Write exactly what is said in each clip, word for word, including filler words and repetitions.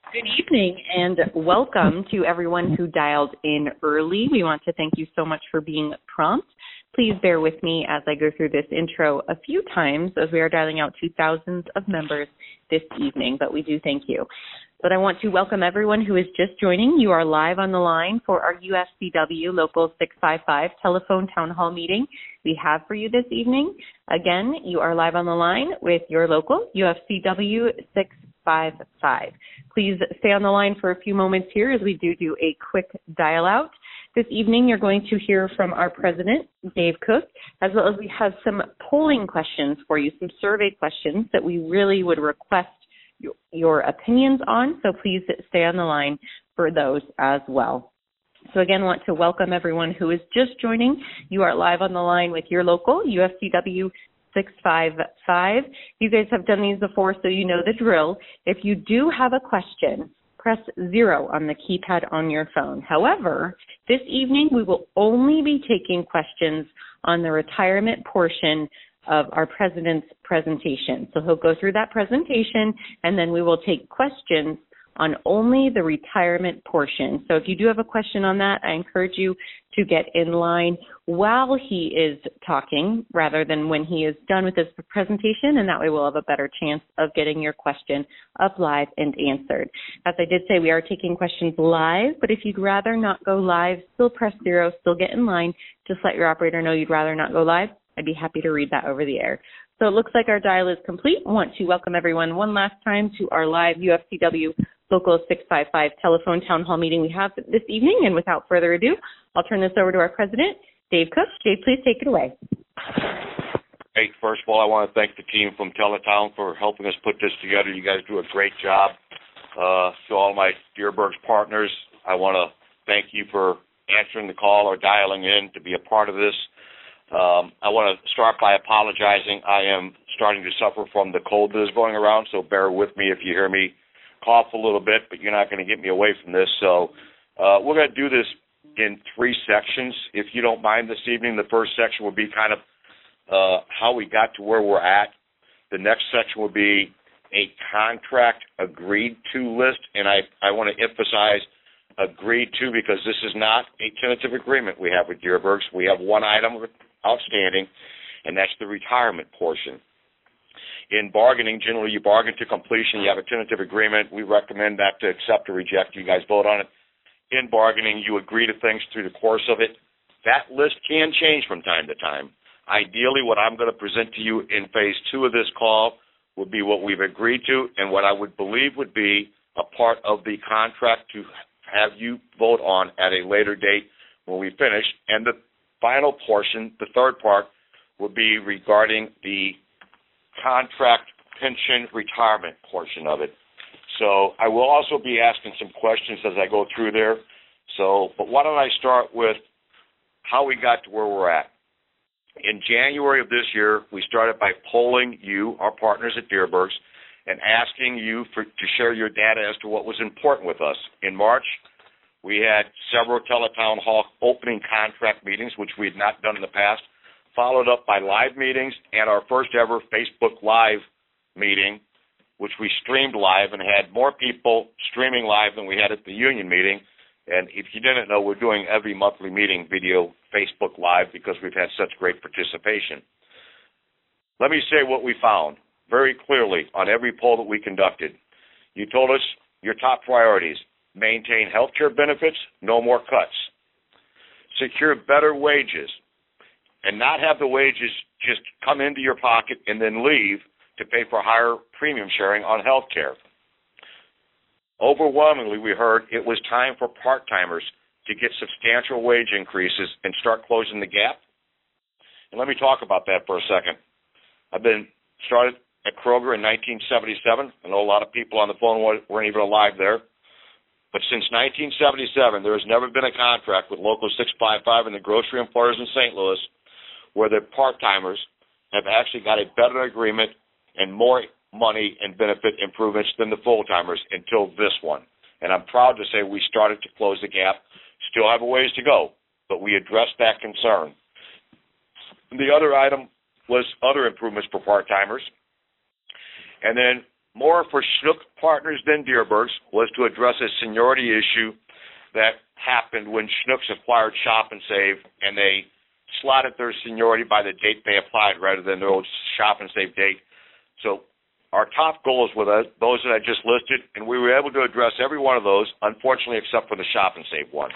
Good evening and welcome to everyone who dialed in early. We want to thank you so much for being prompt. Please bear with me as I go through this intro a few times as we are dialing out to thousands of members this evening, but we do thank you. But I want to welcome everyone who is just joining. You are live on the line for our U F C W Local six five five telephone town hall meeting we have for you this evening. Again, you are live on the line with your local U F C W six five five. Please stay on the line for a few moments here as we do do a quick dial out. This evening, you're going to hear from our president, Dave Cook, as well as we have some polling questions for you, some survey questions that we really would request your, your opinions on. So please stay on the line for those as well. So again, I want to welcome everyone who is just joining. You are live on the line with your local U F C W six five five. You guys have done these before, so you know the drill. If you do have a question, press zero on the keypad on your phone. However, this evening we will only be taking questions on the retirement portion of our president's presentation. So he'll go through that presentation, and then we will take questions on only the retirement portion. So if you do have a question on that, I encourage you to get in line while he is talking rather than when he is done with his presentation, and that way we'll have a better chance of getting your question up live and answered. As I did say, we are taking questions live, but if you'd rather not go live, still press zero, still get in line. Just let your operator know you'd rather not go live. I'd be happy to read that over the air. So it looks like our dial is complete. I want to welcome everyone one last time to our live U F C W Local six five five telephone town hall meeting we have this evening. And without further ado, I'll turn this over to our president, Dave Cook. Dave, please take it away. Hey, first of all, I want to thank the team from Teletown for helping us put this together. You guys do a great job. Uh, to all my Deerbergs partners, I want to thank you for answering the call or dialing in to be a part of this. Um, I want to start by apologizing. I am starting to suffer from the cold that is going around, so bear with me if you hear me cough a little bit, but you're not going to get me away from this. So uh, we're going to do this in three sections. If you don't mind this evening, the first section will be kind of uh, how we got to where we're at. The next section will be a contract agreed to list, and I, I want to emphasize agreed to because this is not a tentative agreement we have with Deerbergs. We have one item outstanding, and that's the retirement portion. In bargaining, generally you bargain to completion. You have a tentative agreement. We recommend that to accept or reject. You guys vote on it. In bargaining, you agree to things through the course of it. That list can change from time to time. Ideally, what I'm going to present to you in phase two of this call would be what we've agreed to and what I would believe would be a part of the contract to have you vote on at a later date when we finish. And the final portion, the third part, will be regarding the contract pension retirement portion of it. So I will also be asking some questions as I go through there. So, but why don't I start with how we got to where we're at. In January of this year, we started by polling you, our partners at Deerbergs, and asking you for, to share your data as to what was important with us. In March, we had several Teletown Hall opening contract meetings, which we had not done in the past, followed up by live meetings and our first ever Facebook Live meeting, which we streamed live and had more people streaming live than we had at the union meeting. And if you didn't know, we're doing every monthly meeting video Facebook Live because we've had such great participation. Let me say what we found very clearly on every poll that we conducted. You told us your top priorities: maintain health care benefits, no more cuts, secure better wages, and not have the wages just come into your pocket and then leave to pay for higher premium sharing on health care. Overwhelmingly, we heard it was time for part-timers to get substantial wage increases and start closing the gap. And let me talk about that for a second. I've been started at Kroger in nineteen seventy-seven. I know a lot of people on the phone weren't even alive there. But since nineteen seventy-seven, there has never been a contract with Local six five five and the grocery employers in Saint Louis where the part-timers have actually got a better agreement and more money and benefit improvements than the full-timers until this one. And I'm proud to say we started to close the gap. Still have a ways to go, but we addressed that concern. The other item was other improvements for part-timers. And then more for Schnook Partners than Dierbergs was to address a seniority issue that happened when Schnucks acquired Shop and Save, and they slotted their seniority by the date they applied rather than their old Shop and Save date. So our top goals were those that I just listed, and we were able to address every one of those, unfortunately, except for the Shop and Save one.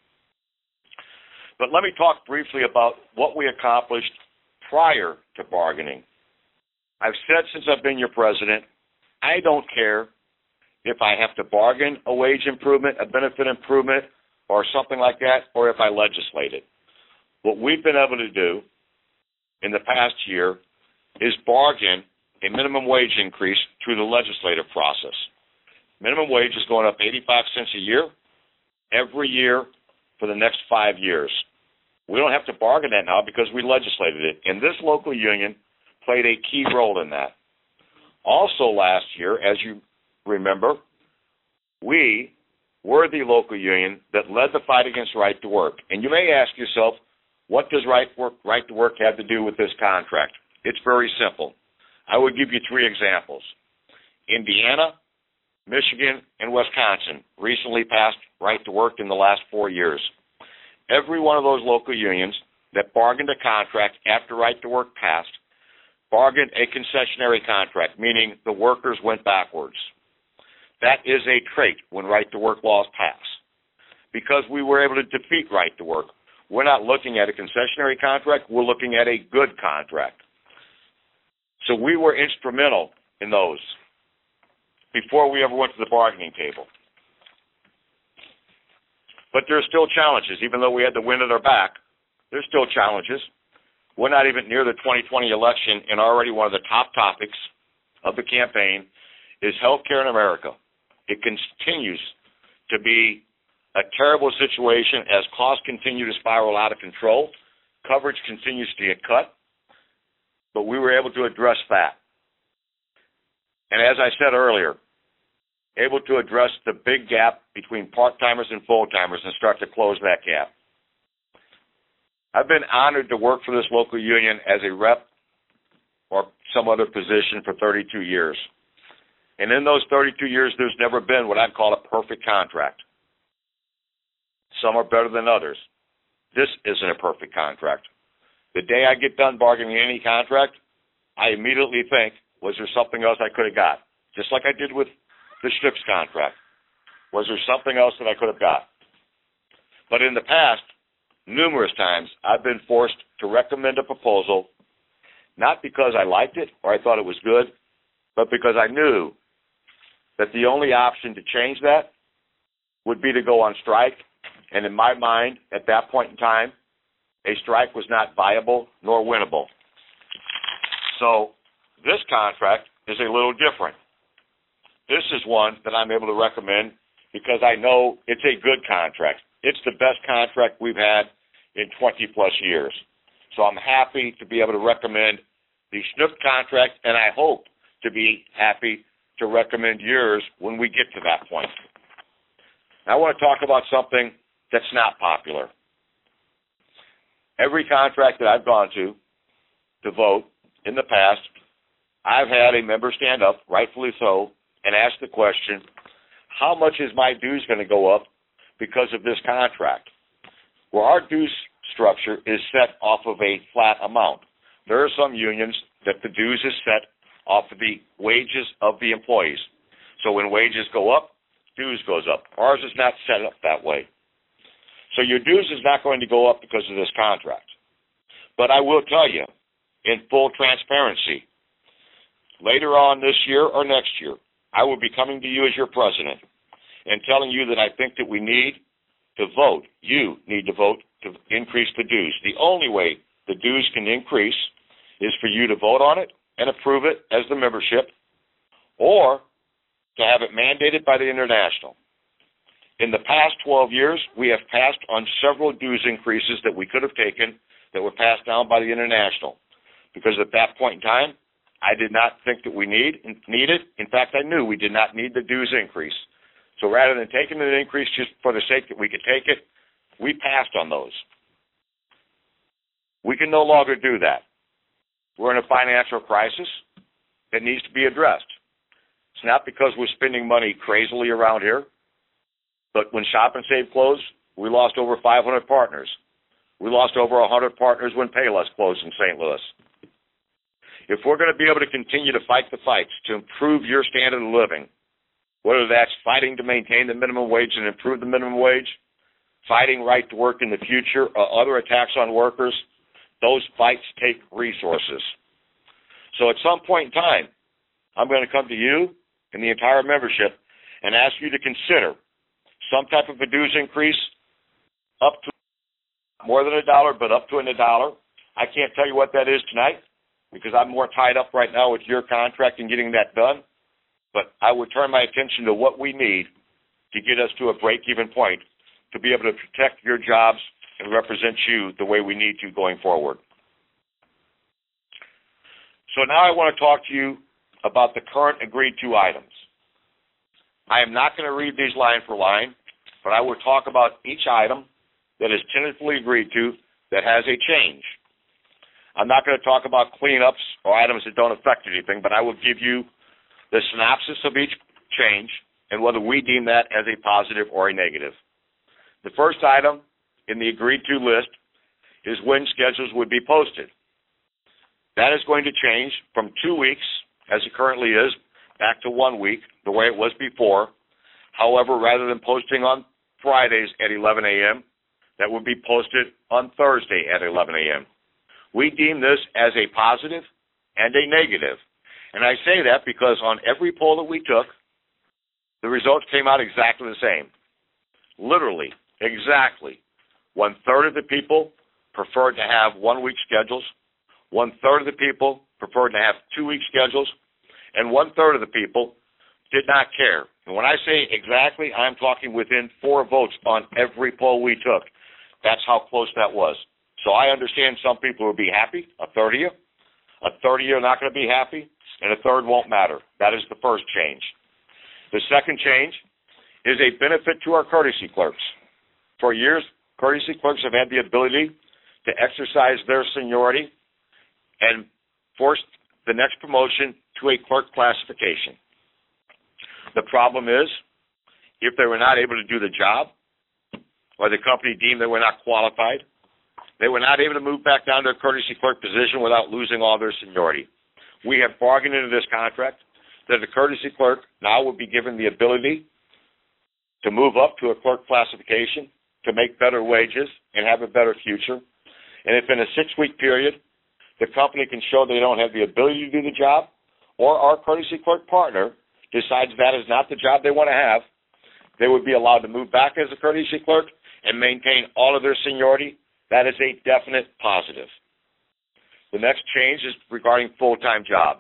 But let me talk briefly about what we accomplished prior to bargaining. I've said since I've been your president, I don't care if I have to bargain a wage improvement, a benefit improvement, or something like that, or if I legislate it. What we've been able to do in the past year is bargain a minimum wage increase through the legislative process. Minimum wage is going up eighty-five cents a year every year for the next five years. We don't have to bargain that now because we legislated it, and this local union played a key role in that. Also last year, as you remember, we were the local union that led the fight against right to work. And you may ask yourself, what does right, work, right to work have to do with this contract? It's very simple. I would give you three examples. Indiana, Michigan, and Wisconsin recently passed right to work in the last four years. Every one of those local unions that bargained a contract after right to work passed bargained a concessionary contract, meaning the workers went backwards. That is a trait when right to work laws pass. Because we were able to defeat right to work, we're not looking at a concessionary contract, we're looking at a good contract. So we were instrumental in those before we ever went to the bargaining table. But there are still challenges. Even though we had the wind at our back, there's still challenges. We're not even near the twenty twenty election, and already one of the top topics of the campaign is health care in America. It continues to be a terrible situation as costs continue to spiral out of control. Coverage continues to get cut, but we were able to address that. And as I said earlier, able to address the big gap between part-timers and full-timers and start to close that gap. I've been honored to work for this local union as a rep or some other position for thirty-two years. And in those thirty-two years, there's never been what I'd call a perfect contract. Some are better than others. This isn't a perfect contract. The day I get done bargaining any contract, I immediately think, was there something else I could have got? Just like I did with the Schnucks contract. Was there something else that I could have got? But in the past, numerous times, I've been forced to recommend a proposal, not because I liked it or I thought it was good, but because I knew that the only option to change that would be to go on strike. And in my mind, at that point in time, a strike was not viable nor winnable. So this contract is a little different. This is one that I'm able to recommend because I know it's a good contract. It's the best contract we've had in twenty plus years. So I'm happy to be able to recommend the Schnook contract, and I hope to be happy to recommend yours when we get to that point. Now, I want to talk about something that's not popular. Every contract that I've gone to to vote in the past, I've had a member stand up, rightfully so, and ask the question, how much is my dues going to go up because of this contract? Well, our dues structure is set off of a flat amount. There are some unions that the dues is set off of the wages of the employees. So when wages go up, dues goes up. Ours is not set up that way. So your dues is not going to go up because of this contract. But I will tell you, in full transparency, later on this year or next year, I will be coming to you as your president and telling you that I think that we need to vote. You need to vote to increase the dues. The only way the dues can increase is for you to vote on it and approve it as the membership, or to have it mandated by the International. In the past twelve years, we have passed on several dues increases that we could have taken that were passed down by the International. Because at that point in time, I did not think that we need needed. In fact, I knew we did not need the dues increase. So rather than taking an increase just for the sake that we could take it, we passed on those. We can no longer do that. We're in a financial crisis that needs to be addressed. It's not because we're spending money crazily around here, but when Shop and Save closed, we lost over five hundred partners. We lost over one hundred partners when Payless closed in Saint Louis. If we're going to be able to continue to fight the fights to improve your standard of living, whether that's fighting to maintain the minimum wage and improve the minimum wage, fighting right to work in the future, or other attacks on workers, those fights take resources. So at some point in time, I'm going to come to you and the entire membership and ask you to consider some type of a dues increase up to more than a dollar, but up to a dollar. I can't tell you what that is tonight because I'm more tied up right now with your contract and getting that done. But I would turn my attention to what we need to get us to a break-even point to be able to protect your jobs and represent you the way we need to going forward. So now I want to talk to you about the current agreed-to items. I am not going to read these line for line, but I will talk about each item that is tentatively agreed to that has a change. I'm not going to talk about cleanups or items that don't affect anything, but I will give you the synopsis of each change and whether we deem that as a positive or a negative. The first item in the agreed-to list is when schedules would be posted. That is going to change from two weeks, as it currently is, back to one week, the way it was before. However, rather than posting on Fridays at eleven a.m., that would be posted on Thursday at eleven a.m. We deem this as a positive and a negative. And I say that because on every poll that we took, the results came out exactly the same. Literally, exactly. One-third of the people preferred to have one-week schedules. One-third of the people preferred to have two-week schedules. And one-third of the people did not care. And when I say exactly, I'm talking within four votes on every poll we took. That's how close that was. So I understand some people will be happy, a third of you. A third of you are not going to be happy, and a third won't matter. That is the first change. The second change is a benefit to our courtesy clerks. For years, courtesy clerks have had the ability to exercise their seniority and force the next promotion to a clerk classification. The problem is, if they were not able to do the job, or the company deemed they were not qualified, they were not able to move back down to a courtesy clerk position without losing all their seniority. We have bargained into this contract that the courtesy clerk now will be given the ability to move up to a clerk classification, to make better wages, and have a better future. And if in a six-week period the company can show they don't have the ability to do the job, or our courtesy clerk partner decides that is not the job they want to have, they would be allowed to move back as a courtesy clerk and maintain all of their seniority. That is a definite positive. The next change is regarding full-time jobs.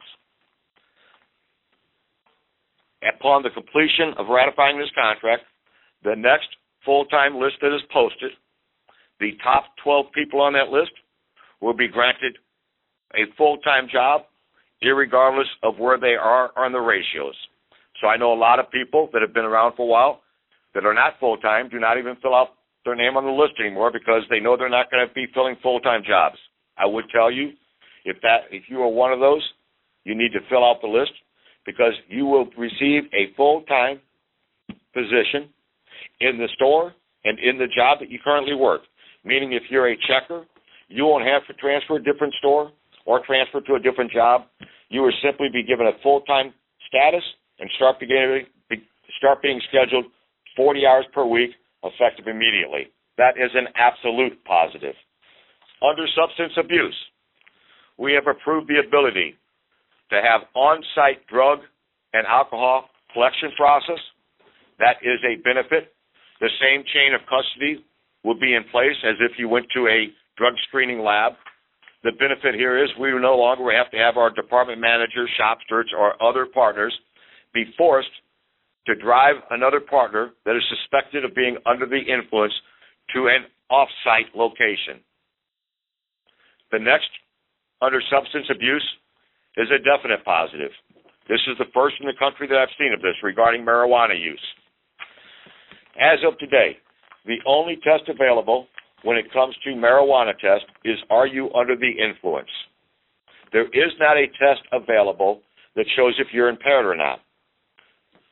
Upon the completion of ratifying this contract, the next full-time list that is posted, the top twelve people on that list will be granted a full-time job, irregardless of where they are on the ratios. So I know a lot of people that have been around for a while that are not full-time do not even fill out their name on the list anymore because they know they're not going to be filling full-time jobs. I would tell you, if that if you are one of those, you need to fill out the list because you will receive a full-time position in the store and in the job that you currently work. Meaning if you're a checker, you won't have to transfer to a different store or transfer to a different job. You will simply be given a full-time status and start beginning, start being scheduled forty hours per week, effective immediately. That is an absolute positive. Under substance abuse, we have approved the ability to have on-site drug and alcohol collection process. That is a benefit. The same chain of custody will be in place as if you went to a drug screening lab. The benefit here is we no longer have to have our department managers, shop stewards, or other partners be forced to drive another partner that is suspected of being under the influence to an off-site location. The next, under substance abuse, is a definite positive. This is the first in the country that I've seen of this regarding marijuana use. As of today, the only test available when it comes to marijuana test is, are you under the influence? There is not a test available that shows if you're impaired or not.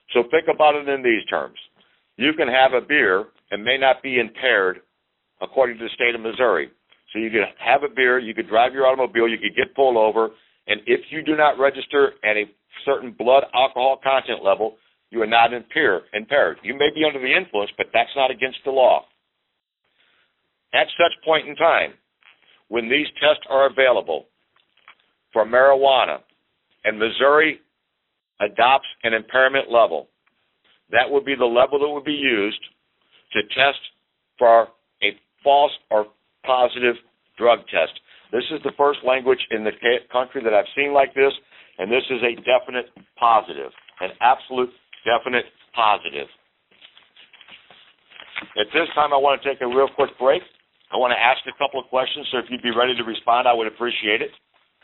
So think about it in these terms. You can have a beer and may not be impaired according to the state of Missouri. So you could have a beer, you could drive your automobile, you could get pulled over, and if you do not register at a certain blood alcohol content level, you are not impaired. impaired. You may be under the influence, but that's not against the law. At such point in time, when these tests are available for marijuana and Missouri adopts an impairment level, that would be the level that would be used to test for a false or positive drug test. This is the first language in the country that I've seen like this, and this is a definite positive, an absolute definite positive. At this time, I want to take a real quick break. I want to ask a couple of questions, so if you'd be ready to respond, I would appreciate it.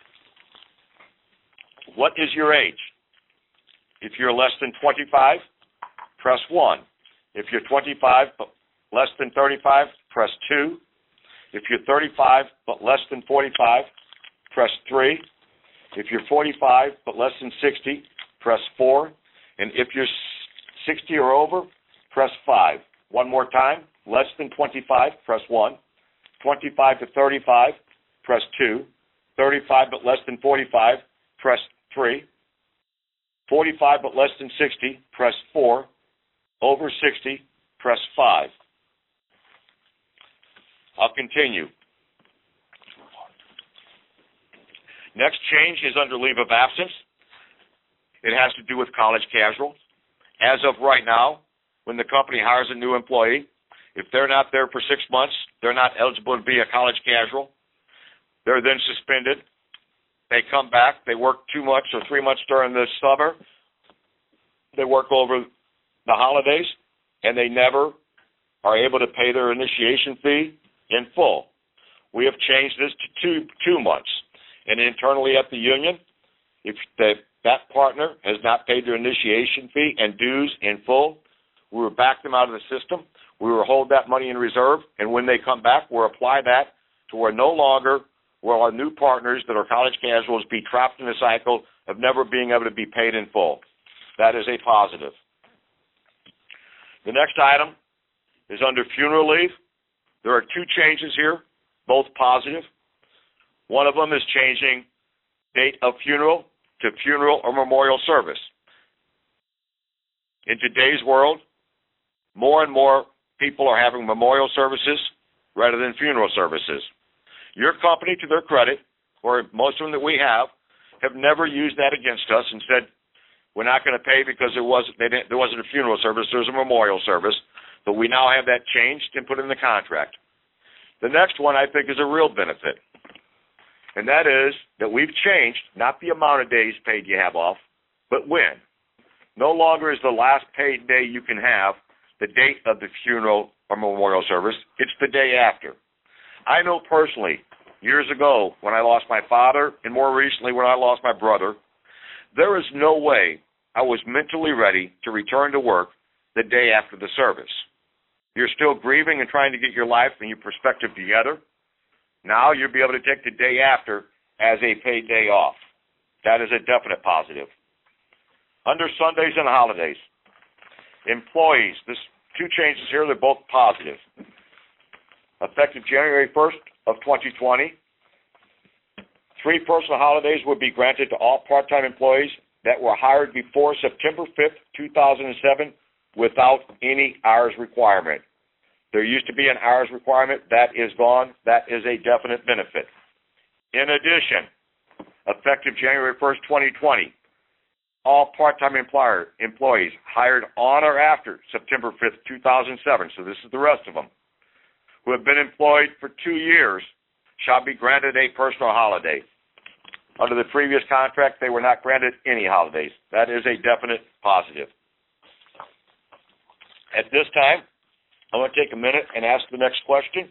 What is your age? If you're less than twenty-five, press one. If you're twenty-five but less than thirty-five, press two. If you're thirty-five but less than forty-five, press three. If you're forty-five but less than sixty, press four. And if you're sixty or over, press five. One more time, less than twenty-five, press one. twenty-five to thirty-five, press two. thirty-five but less than forty-five, press three. forty-five but less than sixty, press four. Over sixty, press five. I'll continue. Next change is under leave of absence. It has to do with college casual. As of right now, when the company hires a new employee, if they're not there for six months, they're not eligible to be a college casual. They're then suspended. They come back. They work two months or three months during the summer. They work over the holidays, and they never are able to pay their initiation fee in full. We have changed this to two, two months. And internally at the union, if the, that partner has not paid their initiation fee and dues in full, we will back them out of the system. We will hold that money in reserve, and when they come back, we'll apply that to where no longer will our new partners that are college casuals be trapped in a cycle of never being able to be paid in full. That is a positive. The next item is under funeral leave. There are two changes here, both positive. One of them is changing date of funeral to funeral or memorial service. In today's world, more and more people are having memorial services rather than funeral services. Your company, to their credit, or most of them that we have, have never used that against us and said, we're not going to pay because there wasn't, they didn't, there wasn't a funeral service, there was a memorial service. But we now have that changed and put in the contract. The next one, I think, is a real benefit. And that is that we've changed not the amount of days paid you have off, but when. No longer is the last paid day you can have the date of the funeral or memorial service. It's the day after. I know personally, years ago, when I lost my father, and more recently when I lost my brother, there is no way I was mentally ready to return to work the day after the service. You're still grieving and trying to get your life and your perspective together. Now you'll be able to take the day after as a paid day off. That is a definite positive. Under Sundays and holidays, employees, there's two changes here, they're both positive. Effective January first of twenty twenty, three personal holidays will be granted to all part-time employees that were hired before September fifth, two thousand seven, without any hours requirement. There used to be an hours requirement. That is gone. That is a definite benefit. In addition, effective January first, twenty twenty, all part-time employer, employees hired on or after September fifth, two thousand seven, so this is the rest of them, who have been employed for two years shall be granted a personal holiday. Under the previous contract, they were not granted any holidays. That is a definite positive. At this time, I want to take a minute and ask the next question.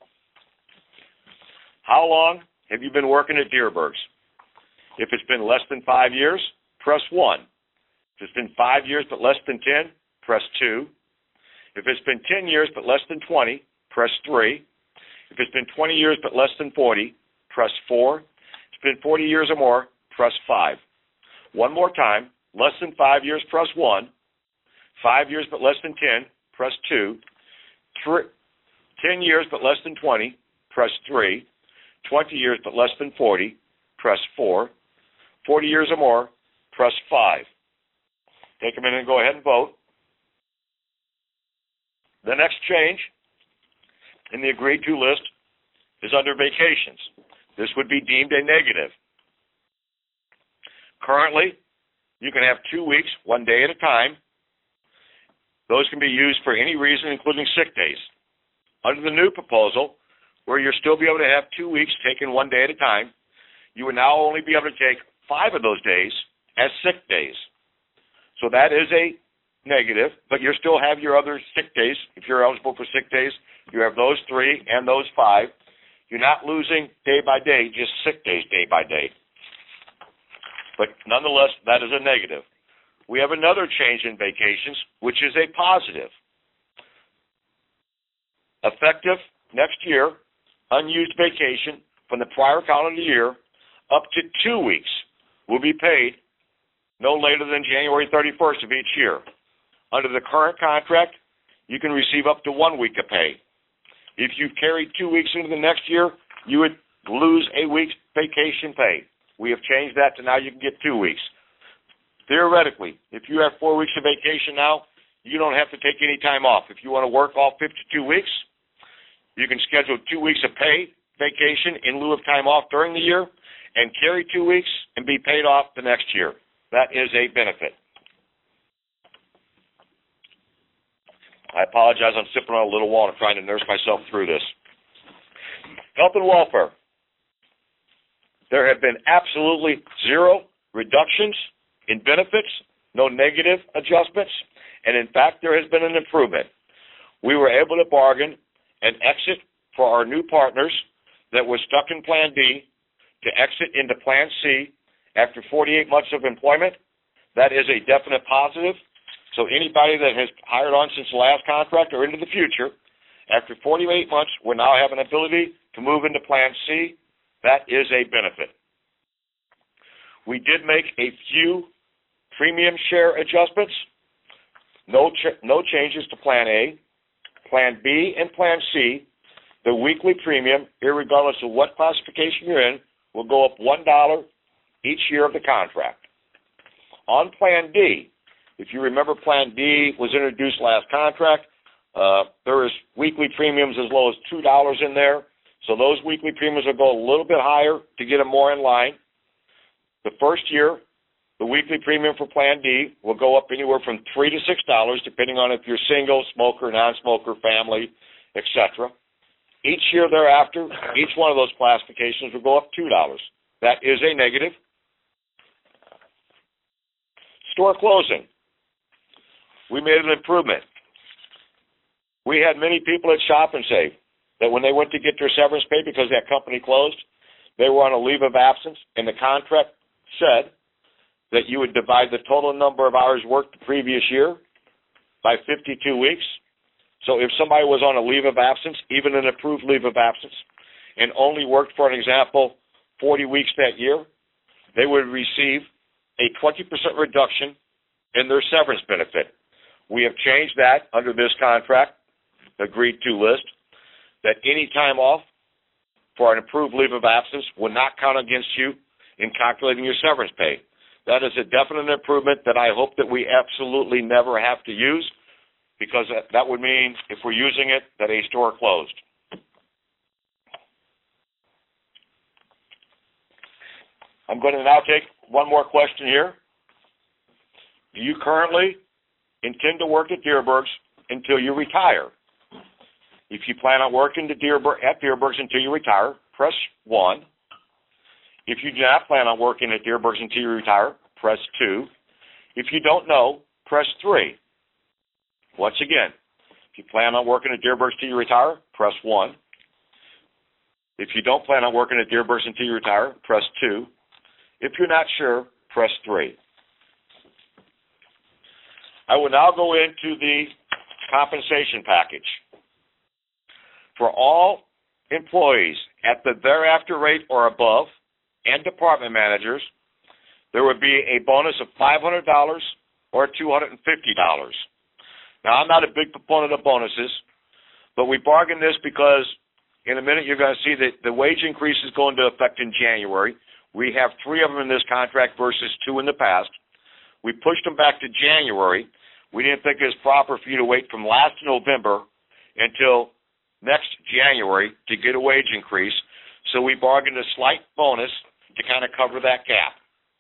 How long have you been working at Dierbergs? If it's been less than five years, press one. If it's been five years but less than ten, press two. If it's been ten years but less than twenty, press three. If it's been twenty years but less than forty, press four. If it's been forty years or more, press five. One more time, less than five years, press one. Five years but less than ten, press two. Three, ten years but less than twenty, press three. twenty years but less than forty, press four. forty years or more, press five. Take a minute and go ahead and vote. The next change in the agreed to list is under vacations. This would be deemed a negative. Currently, you can have two weeks, one day at a time. Those can be used for any reason, including sick days. Under the new proposal, where you'll still be able to have two weeks taken one day at a time, you will now only be able to take five of those days as sick days. So that is a negative, but you still have your other sick days. If you're eligible for sick days, you have those three and those five. You're not losing day by day, just sick days day by day. But nonetheless, that is a negative. We have another change in vacations, which is a positive. Effective next year, unused vacation from the prior calendar year up to two weeks will be paid no later than January thirty-first of each year. Under the current contract, you can receive up to one week of pay. If you've carried two weeks into the next year, you would lose a week's vacation pay. We have changed that to now you can get two weeks. Theoretically, if you have four weeks of vacation now, you don't have to take any time off. If you want to work all fifty-two weeks, you can schedule two weeks of pay vacation in lieu of time off during the year and carry two weeks and be paid off the next year. That is a benefit. I apologize, I'm sipping on a little water trying to nurse myself through this. Health and welfare. There have been absolutely zero reductions in benefits, no negative adjustments, and in fact, there has been an improvement. We were able to bargain an exit for our new partners that were stuck in Plan D to exit into Plan C after forty-eight months of employment. That is a definite positive. So anybody that has hired on since the last contract or into the future, after forty-eight months, will now have an ability to move into Plan C. That is a benefit. We did make a few premium share adjustments. No, ch- no changes to Plan A. Plan B and Plan C, the weekly premium, irregardless of what classification you're in, will go up one dollar each year of the contract. On Plan D, if you remember, Plan D was introduced last contract. Uh, there is weekly premiums as low as two dollars in there. So those weekly premiums will go a little bit higher to get them more in line. The first year, the weekly premium for Plan D will go up anywhere from three to six dollars, depending on if you're single, smoker, non-smoker, family, et cetera. Each year thereafter, each one of those classifications will go up two dollars. That is a negative. Store closing. We made an improvement. We had many people at Shop and Save that when they went to get their severance pay because that company closed, they were on a leave of absence, and the contract said that you would divide the total number of hours worked the previous year by fifty-two weeks. So if somebody was on a leave of absence, even an approved leave of absence, and only worked, for an example, forty weeks that year, they would receive a twenty percent reduction in their severance benefit. We have changed that under this contract, agreed to list, that any time off for an approved leave of absence will not count against you in calculating your severance pay. That is a definite improvement that I hope that we absolutely never have to use, because that, that would mean, if we're using it, that a store closed. I'm going to now take one more question here. Do you currently intend to work at Dierbergs until you retire? If you plan on working to Dierberg, at Dierbergs until you retire, press one. If you do not plan on working at Dierbergs until you retire, press two. If you don't know, press three. Once again, if you plan on working at Dierbergs until you retire, press one. If you don't plan on working at Dierbergs until you retire, press two. If you're not sure, press three. I will now go into the compensation package. For all employees at the thereafter rate or above, and department managers, there would be a bonus of five hundred dollars or two hundred fifty dollars. Now, I'm not a big proponent of bonuses, but we bargained this because in a minute you're going to see that the wage increase is going to affect in January. We have three of them in this contract versus two in the past. We pushed them back to January. We didn't think it was proper for you to wait from last November until next January to get a wage increase, so we bargained a slight bonus to kind of cover that gap.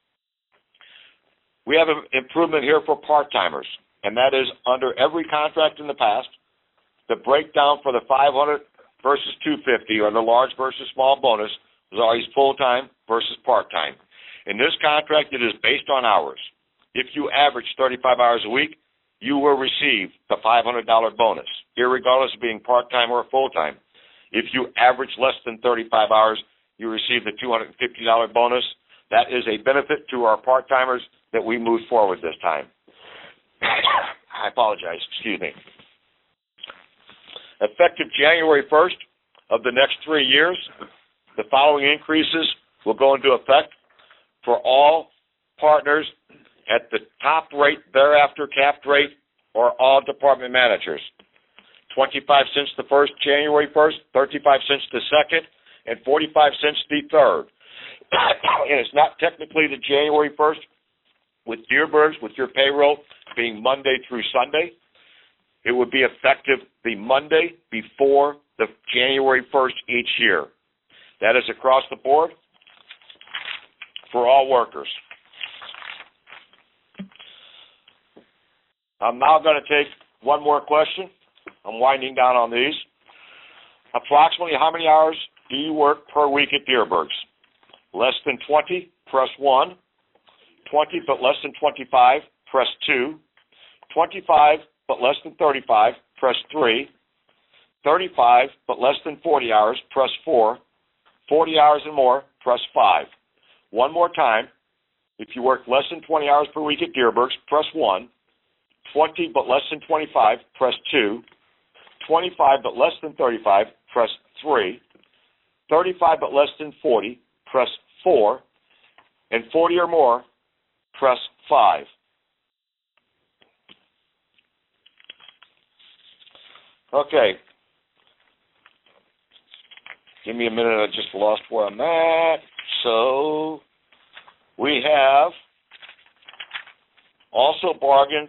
We have an improvement here for part-timers, and that is under every contract in the past, the breakdown for the five hundred versus two hundred fifty, or the large versus small bonus, was always full-time versus part-time. In this contract, it is based on hours. If you average thirty-five hours a week, you will receive the five hundred dollars bonus, irregardless of being part-time or full-time. If you average less than thirty-five hours, you receive the two hundred fifty dollars bonus. That is a benefit to our part-timers that we moved forward this time. I apologize, excuse me. Effective January first of the next three years, the following increases will go into effect for all partners at the top rate, thereafter capped rate, or all department managers. twenty-five cents the first, January first, thirty-five cents the second, and forty-five cents the third. And it's not technically the January first with Dearborg's, with your payroll being Monday through Sunday. It would be effective the Monday before the January first each year. That is across the board for all workers. I'm now going to take one more question. I'm winding down on these. Approximately how many hours do you work per week at Dearborg's? Less than twenty, press one. twenty but less than twenty-five, press two. twenty-five but less than thirty-five, press three. thirty-five but less than forty hours, press four. forty hours and more, press five. One more time. If you work less than twenty hours per week at Dearborg's, press one. twenty but less than twenty-five, press two. twenty-five but less than thirty-five, press three. thirty-five but less than forty, press four. And forty or more, press five. Okay. Give me a minute. I just lost where I'm at. So we have also bargained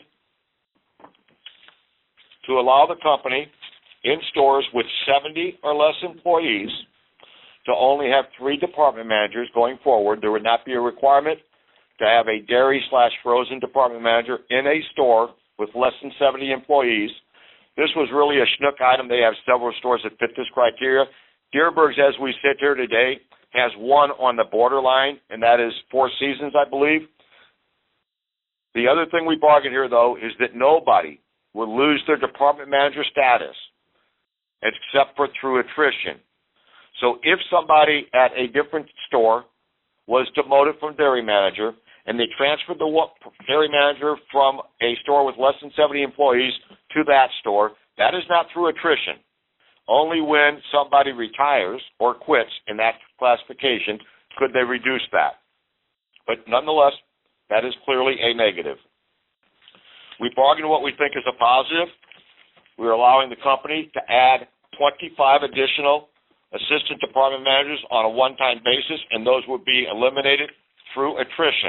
to allow the company in stores with seventy or less employees to only have three department managers going forward. There would not be a requirement to have a dairy slash frozen department manager in a store with less than seventy employees. This was really a schnook item. They have several stores that fit this criteria. Dearborg's, as we sit here today, has one on the borderline, and that is Four Seasons, I believe. The other thing we bargained here, though, is that nobody will lose their department manager status except for through attrition. So if somebody at a different store was demoted from dairy manager and they transferred the dairy manager from a store with less than seventy employees to that store, that is not through attrition. Only when somebody retires or quits in that classification could they reduce that. But nonetheless, that is clearly a negative. We bargained what we think is a positive. We're allowing the company to add twenty-five additional assistant department managers on a one-time basis, and those would be eliminated through attrition.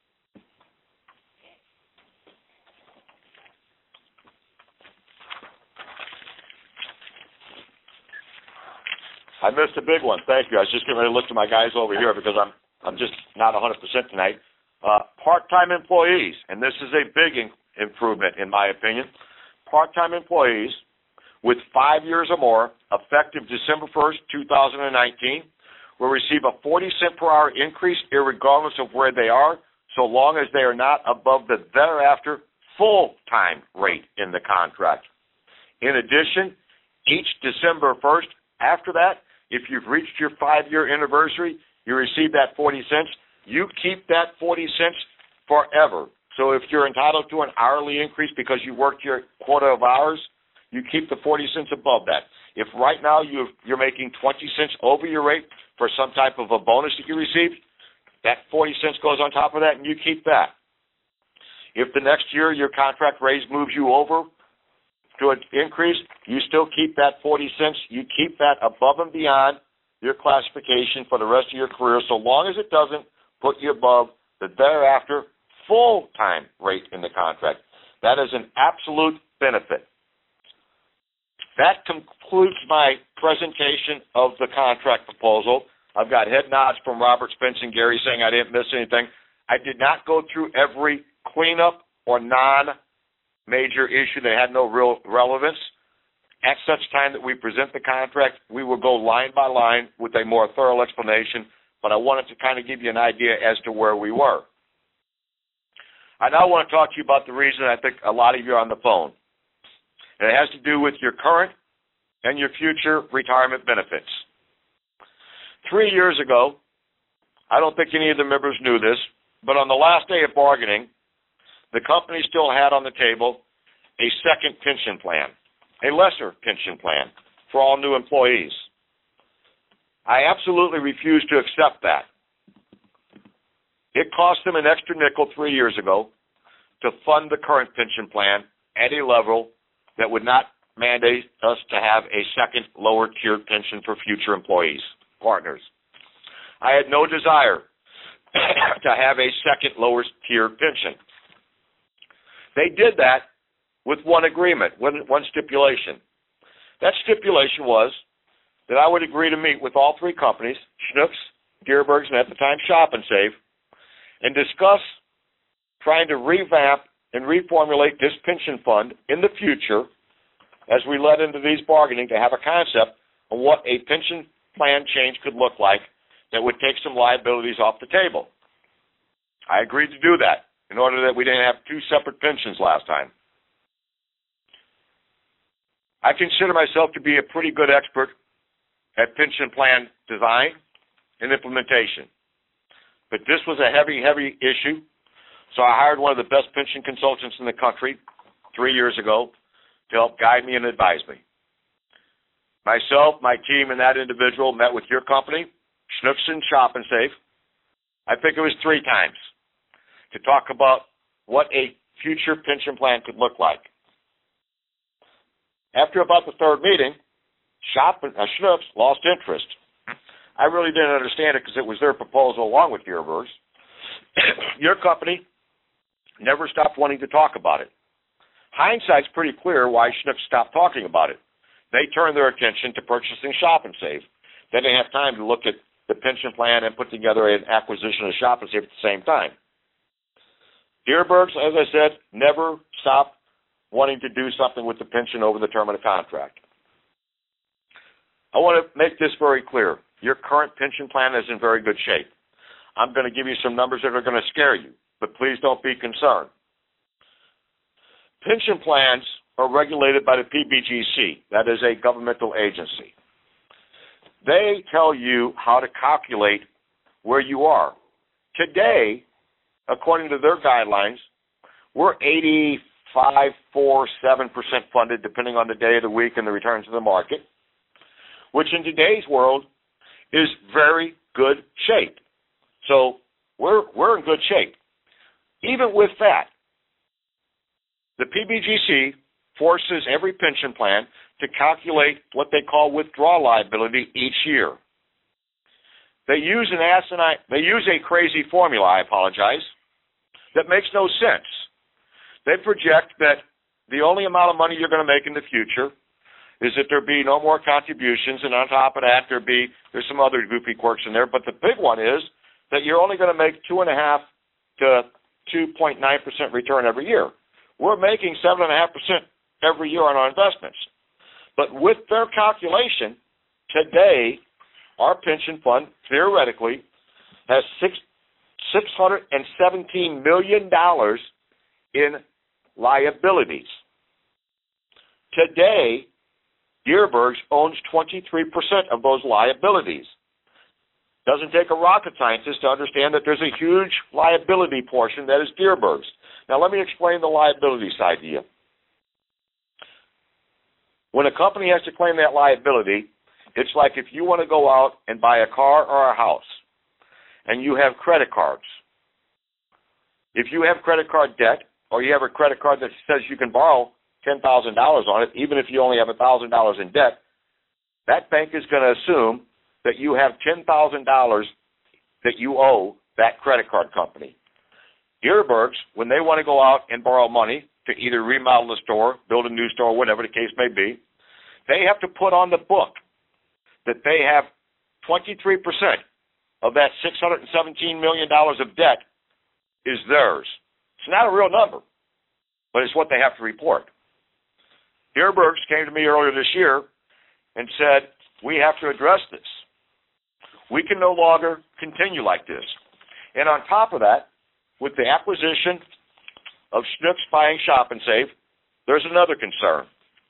I missed a big one. Thank you. I was just getting ready to look to my guys over here because I'm I'm just not one hundred percent tonight. Uh, part-time employees, and this is a big in- improvement in my opinion. Part-time employees with five years or more, effective December first, two thousand nineteen, will receive a forty cent per hour increase irregardless of where they are, so long as they are not above the thereafter full-time rate in the contract. In addition, each December first after that, if you've reached your five-year anniversary, you receive that forty cents. You keep that forty cents forever. So if you're entitled to an hourly increase because you worked your quota of hours, you keep the forty cents above that. If right now you've, you're making twenty cents over your rate for some type of a bonus that you received, that forty cents goes on top of that, and you keep that. If the next year your contract raise moves you over to an increase, you still keep that forty cents. You keep that above and beyond your classification for the rest of your career, so long as it doesn't put you above the thereafter full-time rate in the contract. That is an absolute benefit. That concludes my presentation of the contract proposal. I've got head nods from Robert, Spence, and Gary saying I didn't miss anything. I did not go through every cleanup or non-major issue that had no real relevance. At such time that we present the contract, we will go line by line with a more thorough explanation, but I wanted to kind of give you an idea as to where we were. I now want to talk to you about the reason I think a lot of you are on the phone. And it has to do with your current and your future retirement benefits. Three years ago, I don't think any of the members knew this, but on the last day of bargaining, the company still had on the table a second pension plan, a lesser pension plan for all new employees. I absolutely refused to accept that. It cost them an extra nickel three years ago to fund the current pension plan at a level that would not mandate us to have a second lower tiered pension for future employees, partners. I had no desire to have a second lower tiered pension. They did that with one agreement, one, one stipulation. That stipulation was that I would agree to meet with all three companies, Schnucks, Dierbergs, and at the time Shop and Save, and discuss trying to revamp and reformulate this pension fund in the future as we led into these bargaining to have a concept of what a pension plan change could look like that would take some liabilities off the table. I agreed to do that in order that we didn't have two separate pensions last time. I consider myself to be a pretty good expert at pension plan design and implementation. But this was a heavy, heavy issue, so I hired one of the best pension consultants in the country three years ago to help guide me and advise me. Myself, my team, and that individual met with your company, Schnucks and Shop and Save, I think it was three times, to talk about what a future pension plan could look like. After about the third meeting, Shop and, uh, Schnucks lost interest. I really didn't understand it because it was their proposal along with Dierbergs. Your company never stopped wanting to talk about it. Hindsight's pretty clear why Schnucks stopped talking about it. They turned their attention to purchasing Shop and Save. They didn't have time to look at the pension plan and put together an acquisition of Shop and Save at the same time. Dierbergs, as I said, never stopped wanting to do something with the pension over the term of the contract. I want to make this very clear. Your current pension plan is in very good shape. I'm going to give you some numbers that are going to scare you, but please don't be concerned. Pension plans are regulated by the P B G C. That is a governmental agency. They tell you how to calculate where you are. Today, according to their guidelines, we're eighty-five, four, seven percent funded, depending on the day of the week and the returns to the market, which in today's world is very good shape. So we're we're in good shape. Even with that, the P B G C forces every pension plan to calculate what they call withdrawal liability each year. They use an asinine, they use a crazy formula, I apologize, that makes no sense. They project that the only amount of money you're going to make in the future is that there be no more contributions, and on top of that, there be there's some other goofy quirks in there, but the big one is that you're only going to make two and a half to two point nine percent return every year. We're making seven and a half percent every year on our investments. But with their calculation, today, our pension fund theoretically has six six hundred and seventeen million dollars in liabilities. Today, Dierbergs owns twenty-three percent of those liabilities. Doesn't take a rocket scientist to understand that there's a huge liability portion that is Dierbergs. Now, let me explain the liability side to you. When a company has to claim that liability, it's like if you want to go out and buy a car or a house, and you have credit cards. If you have credit card debt, or you have a credit card that says you can borrow ten thousand dollars on it, even if you only have one thousand dollars in debt, that bank is going to assume that you have ten thousand dollars that you owe that credit card company. Dierbergs, when they want to go out and borrow money to either remodel the store, build a new store, whatever the case may be, they have to put on the book that they have twenty-three percent of that six hundred seventeen million dollars of debt is theirs. It's not a real number, but it's what they have to report. Dierbergs came to me earlier this year and said, we have to address this. We can no longer continue like this. And on top of that, with the acquisition of Schnucks buying Shop and Save, there's another concern.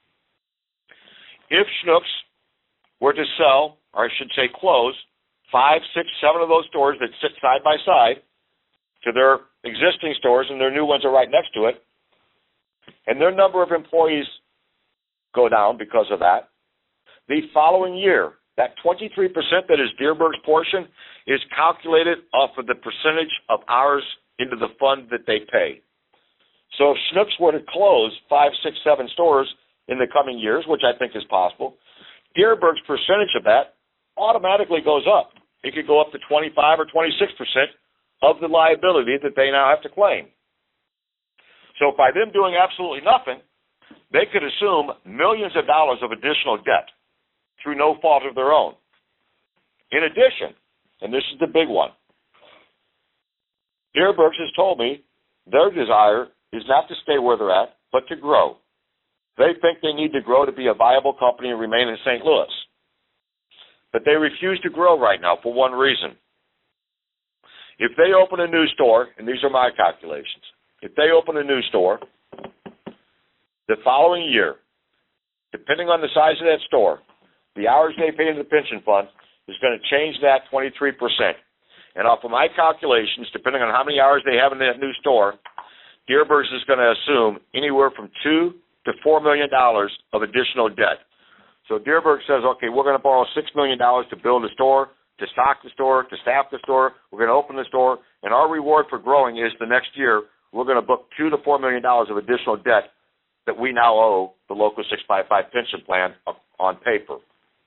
If Schnucks were to sell, or I should say close, five, six, seven of those stores that sit side by side to their existing stores, and their new ones are right next to it, and their number of employees go down because of that, the following year, that twenty-three percent that is Dierberg's portion is calculated off of the percentage of ours into the fund that they pay. So if Schnucks were to close five, six, seven stores in the coming years, which I think is possible, Dierberg's percentage of that automatically goes up. It could go up to twenty-five or twenty-six percent of the liability that they now have to claim. So by them doing absolutely nothing, they could assume millions of dollars of additional debt through no fault of their own. In addition, and this is the big one, Dierbergs has told me their desire is not to stay where they're at, but to grow. They think they need to grow to be a viable company and remain in Saint Louis. But they refuse to grow right now for one reason. If they open a new store, and these are my calculations, if they open a new store, the following year, depending on the size of that store, the hours they pay into the pension fund is going to change that twenty-three percent. And off of my calculations, depending on how many hours they have in that new store, Dierbergs is going to assume anywhere from two to four million dollars of additional debt. So Dierbergs says, okay, we're going to borrow six million dollars to build a store, to stock the store, to staff the store. We're going to open the store, and our reward for growing is the next year we're going to book two to four million dollars of additional debt that we now owe the local six five five pension plan on paper.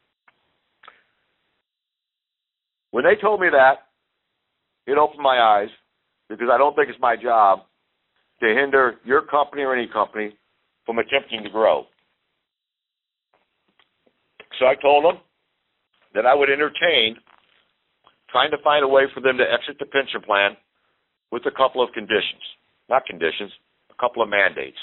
When they told me that, it opened my eyes, because I don't think it's my job to hinder your company or any company from attempting to grow. So I told them that I would entertain trying to find a way for them to exit the pension plan with a couple of conditions. Not conditions, a couple of mandates.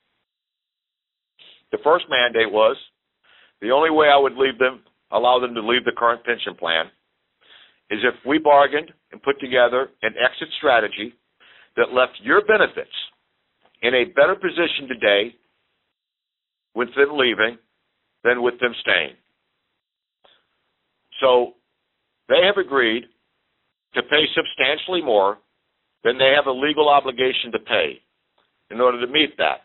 The first mandate was the only way I would leave them, allow them to leave the current pension plan is if we bargained and put together an exit strategy that left your benefits in a better position today with them leaving than with them staying. So they have agreed to pay substantially more than they have a legal obligation to pay in order to meet that.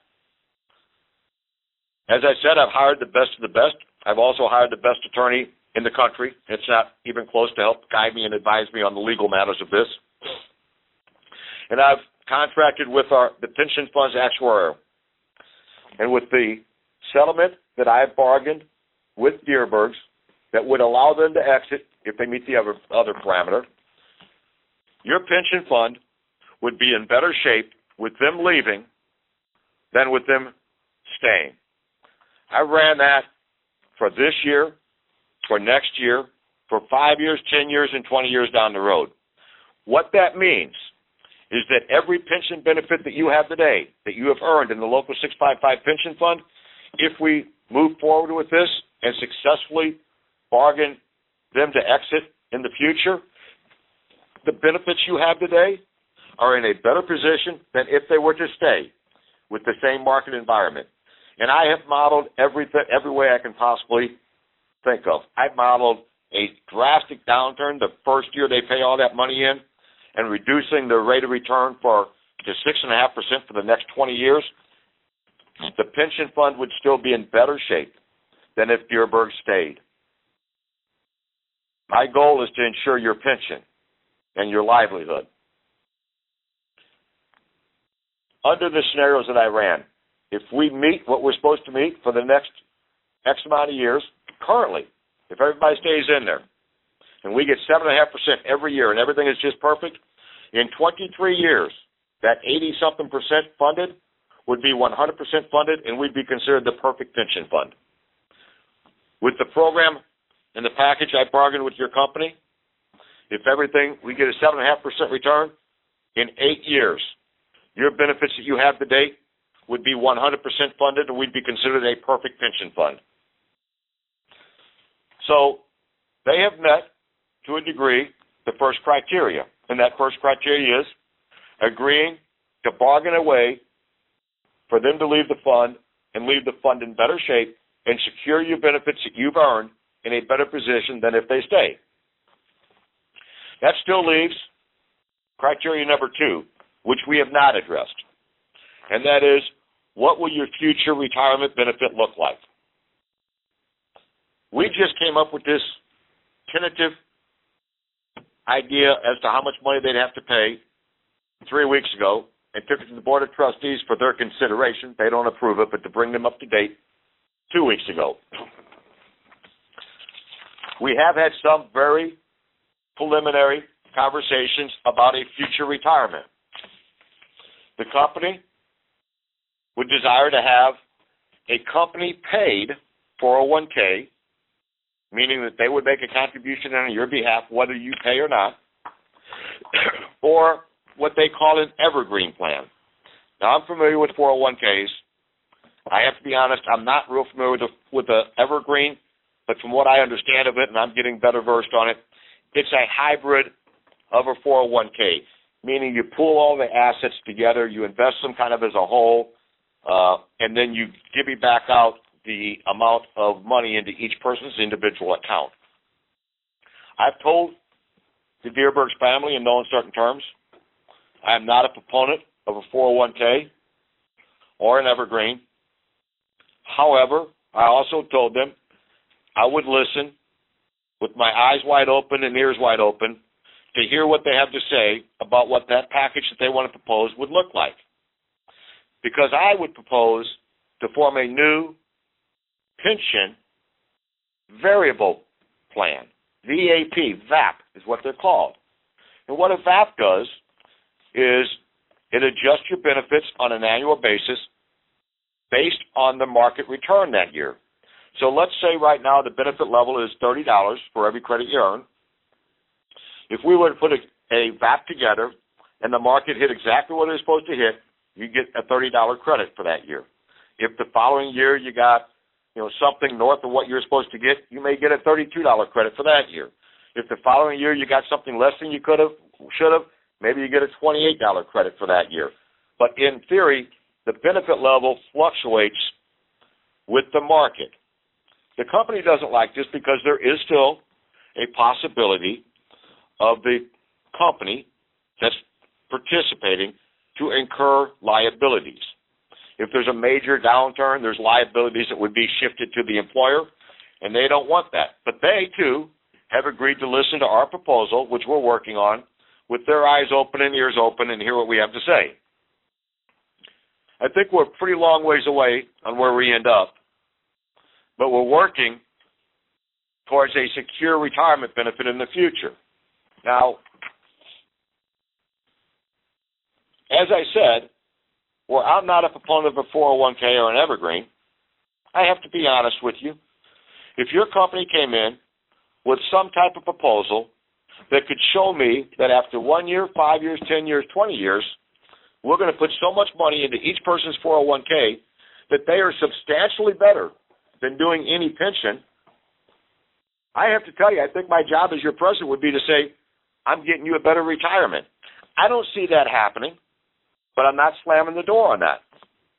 As I said, I've hired the best of the best. I've also hired the best attorney in the country. It's not even close to help guide me and advise me on the legal matters of this. And I've contracted with our the pension fund's actuarial. And with the settlement that I've bargained with Dierbergs that would allow them to exit if they meet the other, other parameter, your pension fund would be in better shape with them leaving than with them staying. I ran that for this year, for next year, for five years, ten years, and twenty years down the road. What that means is that every pension benefit that you have today, that you have earned in the local six five five pension fund, if we move forward with this and successfully bargain them to exit in the future, the benefits you have today are in a better position than if they were to stay with the same market environment. And I have modeled everything, every way I can possibly think of. I've modeled a drastic downturn the first year they pay all that money in and reducing the rate of return for to six point five percent for the next twenty years. The pension fund would still be in better shape than if Dierbergs stayed. My goal is to ensure your pension and your livelihood. Under the scenarios that I ran, if we meet what we're supposed to meet for the next X amount of years, currently, if everybody stays in there, and we get seven point five percent every year and everything is just perfect, in twenty-three years, that eighty-something percent funded would be one hundred percent funded, and we'd be considered the perfect pension fund. With the program and the package I bargained with your company, if everything, we get a seven point five percent return, in eight years, your benefits that you have today would be one hundred percent funded, and we'd be considered a perfect pension fund. So they have met, to a degree, the first criteria. And that first criteria is agreeing to bargain away for them to leave the fund and leave the fund in better shape and secure your benefits that you've earned in a better position than if they stay. That still leaves criteria number two, which we have not addressed. And that is, what will your future retirement benefit look like? We just came up with this tentative idea as to how much money they'd have to pay three weeks ago and took it to the Board of Trustees for their consideration. They don't approve it, but to bring them up to date two weeks ago. We have had some very preliminary conversations about a future retirement. The company would desire to have a company-paid four oh one k, meaning that they would make a contribution on your behalf whether you pay or not, or what they call an evergreen plan. Now, I'm familiar with four oh one k's. I have to be honest, I'm not real familiar with the, with the evergreen, but from what I understand of it, and I'm getting better versed on it, it's a hybrid of a four oh one k, meaning you pool all the assets together, you invest them kind of as a whole, uh, and then you divvy back out the amount of money into each person's individual account. I've told the Dierbergs family in no uncertain terms, I am not a proponent of a four oh one k or an evergreen. However, I also told them I would listen with my eyes wide open and ears wide open to hear what they have to say about what that package that they want to propose would look like. Because I would propose to form a new pension variable plan. V A P, V A P is what they're called. And what a V A P does is it adjusts your benefits on an annual basis based on the market return that year. So let's say right now the benefit level is thirty dollars for every credit you earn. If we were to put a, a V A P together and the market hit exactly what it was supposed to hit, you get a thirty dollars credit for that year. If the following year you got you know, something north of what you're supposed to get, you may get a thirty-two dollars credit for that year. If the following year you got something less than you could have, should have, maybe you get a twenty-eight dollars credit for that year. But in theory, the benefit level fluctuates with the market. The company doesn't like this because there is still a possibility of the company that's participating to incur liabilities. If there's a major downturn, there's liabilities that would be shifted to the employer, and they don't want that. But they, too, have agreed to listen to our proposal, which we're working on, with their eyes open and ears open and hear what we have to say. I think we're a pretty long ways away on where we end up, but we're working towards a secure retirement benefit in the future. Now, as I said, well, I'm not a proponent of a four oh one k or an evergreen. I have to be honest with you. If your company came in with some type of proposal that could show me that after one year, five years, ten years, twenty years, we're going to put so much money into each person's four oh one k that they are substantially better than doing any pension, I have to tell you, I think my job as your president would be to say, I'm getting you a better retirement. I don't see that happening, but I'm not slamming the door on that.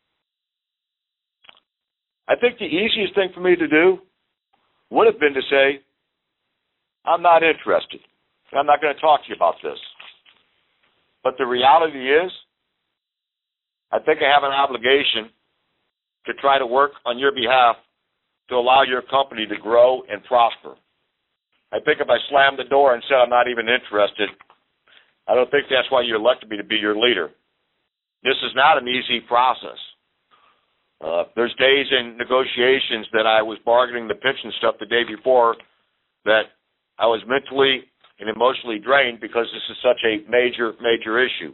I think the easiest thing for me to do would have been to say, I'm not interested. I'm not going to talk to you about this. But the reality is, I think I have an obligation to try to work on your behalf to allow your company to grow and prosper. I think if I slammed the door and said I'm not even interested, I don't think that's why you elected me to be your leader. This is not an easy process. Uh, there's days in negotiations that I was bargaining the pension stuff the day before that I was mentally and emotionally drained because this is such a major, major issue.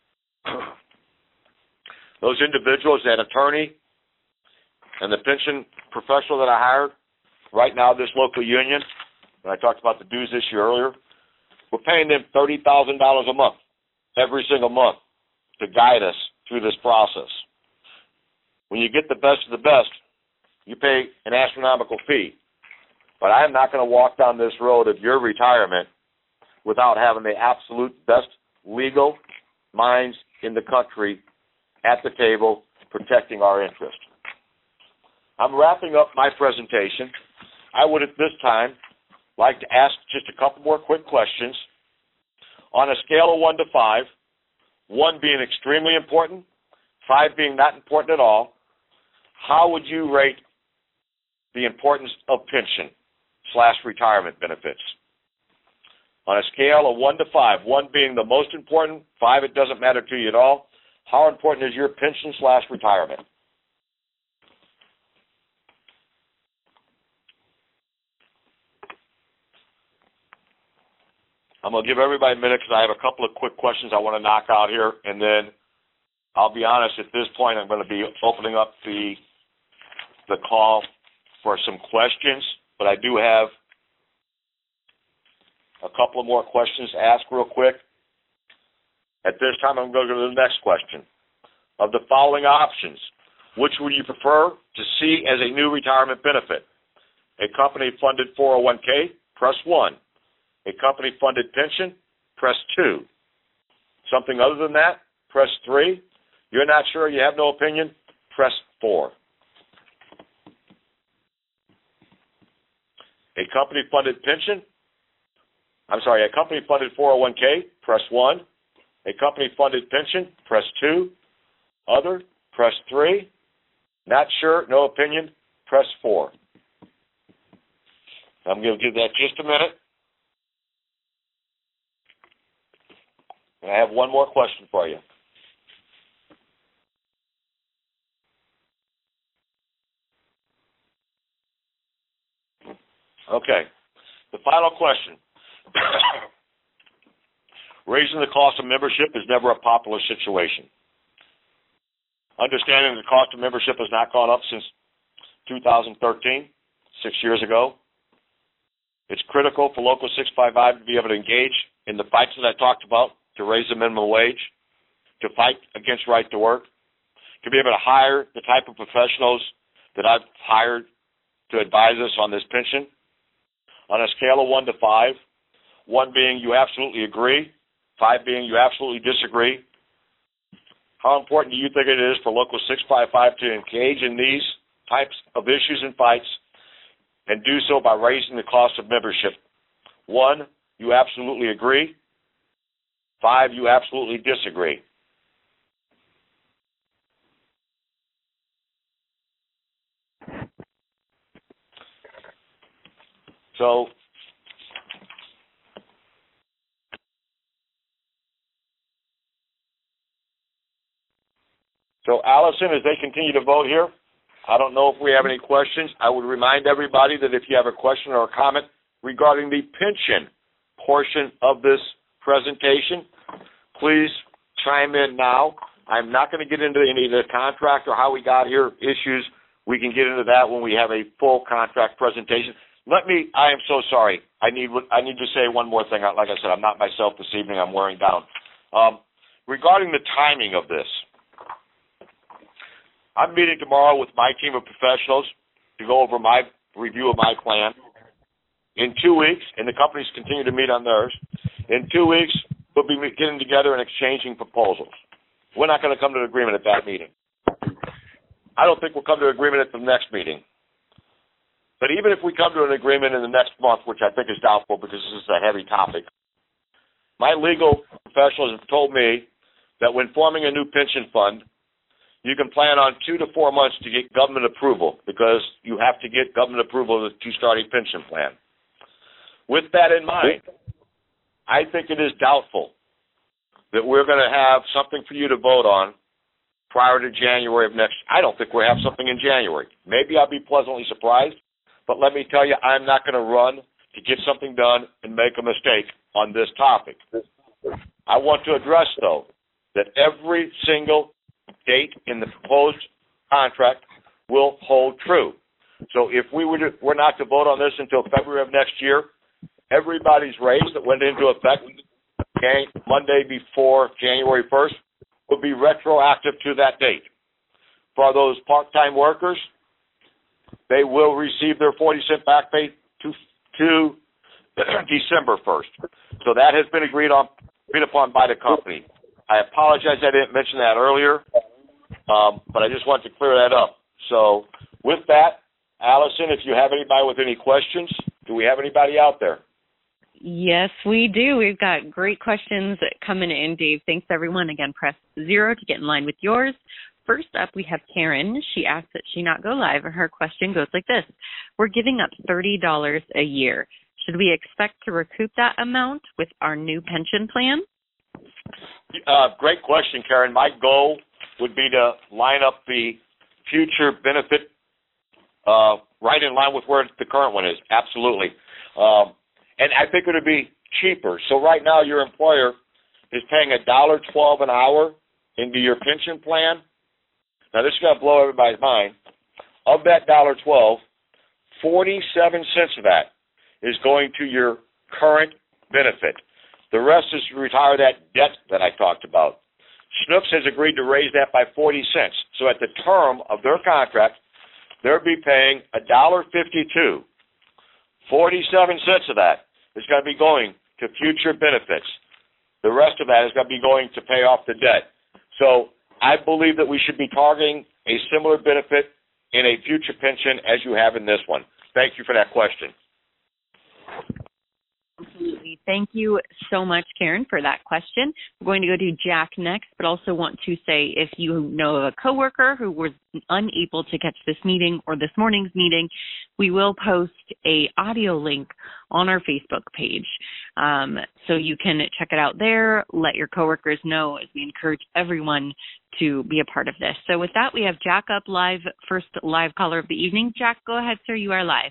Those individuals, that attorney and the pension professional that I hired, right now this local union, and I talked about the dues issue earlier, we're paying them thirty thousand dollars a month, every single month, to guide us through this process. When you get the best of the best, you pay an astronomical fee. But I am not going to walk down this road of your retirement without having the absolute best legal minds in the country at the table protecting our interest. I'm wrapping up my presentation. I would at this time like to ask just a couple more quick questions. On a scale of one to five, one being extremely important, five being not important at all, how would you rate the importance of pension slash retirement benefits? On a scale of one to five, one being the most important, five it doesn't matter to you at all, how important is your pension slash retirement? I'm going to give everybody a minute because I have a couple of quick questions I want to knock out here, and then I'll be honest, at this point I'm going to be opening up the the call for some questions, but I do have a couple of more questions to ask real quick. At this time, I'm going to go to the next question. Of the following options, which would you prefer to see as a new retirement benefit? A company-funded four oh one k, press one. A company-funded pension, press two. Something other than that, press three. You're not sure, you have no opinion, press four. A company-funded pension, I'm sorry, a company-funded four oh one k, press one. A company-funded pension, press two. Other, press three. Not sure, no opinion, press four. I'm going to give that just a minute. And I have one more question for you. Okay. The final question. Raising the cost of membership is never a popular situation. Understanding the cost of membership has not gone up since two thousand thirteen, six years ago. It's critical for Local six fifty-five to be able to engage in the fights that I talked about, to raise the minimum wage, to fight against right to work, to be able to hire the type of professionals that I've hired to advise us on this pension. On a scale of one to five, one being you absolutely agree, five being you absolutely disagree, how important do you think it is for Local six fifty-five to engage in these types of issues and fights and do so by raising the cost of membership? One, you absolutely agree. Five, you absolutely disagree. So, so Allison, as they continue to vote here, I don't know if we have any questions. I would remind everybody that if you have a question or a comment regarding the pension portion of this presentation, please chime in now. I'm not going to get into any of the contract or how we got here issues. We can get into that when we have a full contract presentation. Let me, I am so sorry. I need I need to say one more thing. Like I said, I'm not myself this evening. I'm wearing down. Um, regarding the timing of this, I'm meeting tomorrow with my team of professionals to go over my review of my plan. In two weeks, and the companies continue to meet on theirs, in two weeks, we'll be getting together and exchanging proposals. We're not going to come to an agreement at that meeting. I don't think we'll come to an agreement at the next meeting. But even if we come to an agreement in the next month, which I think is doubtful because this is a heavy topic, my legal professionals have told me that when forming a new pension fund, you can plan on two to four months to get government approval because you have to get government approval to start a pension plan. With that in mind, I think it is doubtful that we're going to have something for you to vote on prior to January of next. I don't think we'll have something in January. Maybe I'll be pleasantly surprised, but let me tell you, I'm not going to run to get something done and make a mistake on this topic. I want to address, though, that every single date in the proposed contract will hold true. So if we were, to, were not to vote on this until February of next year, everybody's raise that went into effect Monday before January first would be retroactive to that date. For those part-time workers, they will receive their forty cent back pay to, to December first. So that has been agreed on, agreed upon by the company. I apologize I didn't mention that earlier, um, but I just wanted to clear that up. So with that, Allison, if you have anybody with any questions, do we have anybody out there? Yes, we do. We've got great questions coming in, Dave. Thanks, everyone. Again, press zero to get in line with yours. First up, we have Karen. She asked that she not go live, and her question goes like this. We're giving up thirty dollars a year. Should we expect to recoup that amount with our new pension plan? Uh, great question, Karen. My goal would be to line up the future benefit uh, right in line with where the current one is. Absolutely. Um, and I think it would be cheaper. So right now your employer is paying one dollar twelve an hour into your pension plan. Now this is going to blow everybody's mind. Of that one dollar twelve, forty-seven cents of that is going to your current benefit. The rest is to retire that debt that I talked about. Snooks has agreed to raise that by forty cents. So at the term of their contract, they'll be paying one dollar fifty-two. forty-seven cents of that is going to be going to future benefits. The rest of that is going to be going to pay off the debt. So I believe that we should be targeting a similar benefit in a future pension as you have in this one. Thank you for that question. Absolutely. Thank you so much, Karen, for that question. We're going to go to Jack next, but also want to say if you know of a coworker who was unable to catch this meeting or this morning's meeting, we will post a audio link on our Facebook page. Um, so you can check it out there, let your coworkers know as we encourage everyone to be a part of this. So with that, we have Jack up live, first live caller of the evening. Jack, go ahead, sir. You are live.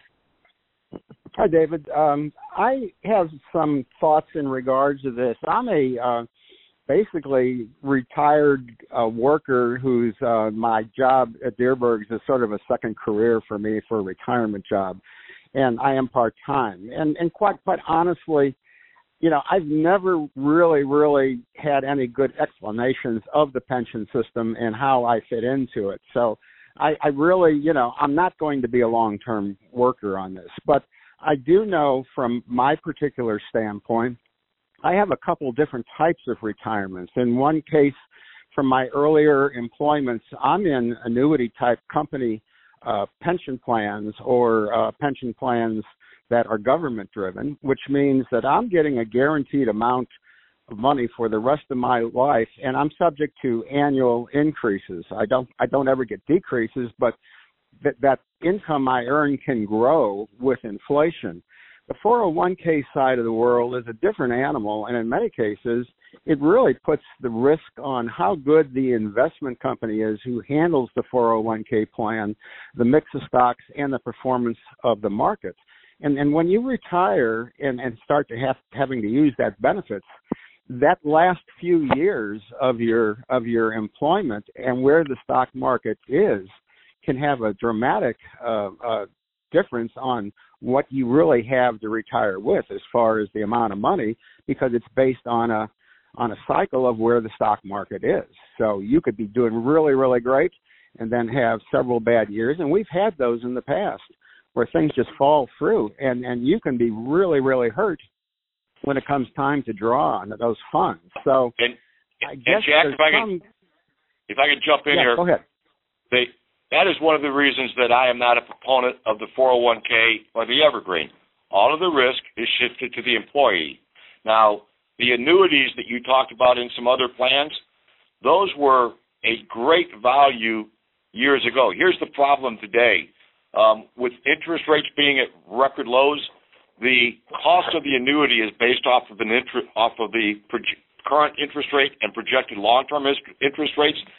Hi, David. Um, I have some thoughts in regards to this. I'm a uh, basically retired uh, worker whose uh, my job at Dierbergs is sort of a second career for me for a retirement job, and I am part-time. And, and quite, quite honestly, you know, I've never really, really had any good explanations of the pension system and how I fit into it. So I, I really, you know, I'm not going to be a long-term worker on this, but I do know from my particular standpoint, I have a couple different types of retirements. In one case, from my earlier employments, I'm in annuity-type company uh, pension plans or uh, pension plans that are government-driven, which means that I'm getting a guaranteed amount of money for the rest of my life, and I'm subject to annual increases. I don't, I don't ever get decreases, but that, that income I earn can grow with inflation. The four oh one k side of the world is a different animal, and in many cases, it really puts the risk on how good the investment company is who handles the four oh one k plan, the mix of stocks, and the performance of the market. And, and when you retire and, and start to have having to use that benefits, that last few years of your of your employment and where the stock market is can have a dramatic uh, uh, difference on what you really have to retire with as far as the amount of money, because it's based on a on a cycle of where the stock market is. So you could be doing really, really great and then have several bad years, and we've had those in the past where things just fall through, and, and you can be really, really hurt when it comes time to draw on those funds. So and, I guess and Jack, if I, some... could, if I could jump in yeah, here. Go ahead. They, that is one of the reasons that I am not a proponent of the four oh one k or the Evergreen. All of the risk is shifted to the employee. Now, the annuities that you talked about in some other plans, those were a great value years ago. Here's the problem today. Um, with interest rates being at record lows, the cost of the annuity is based off of an inter- off of the proje- current interest rate and projected long-term interest rates.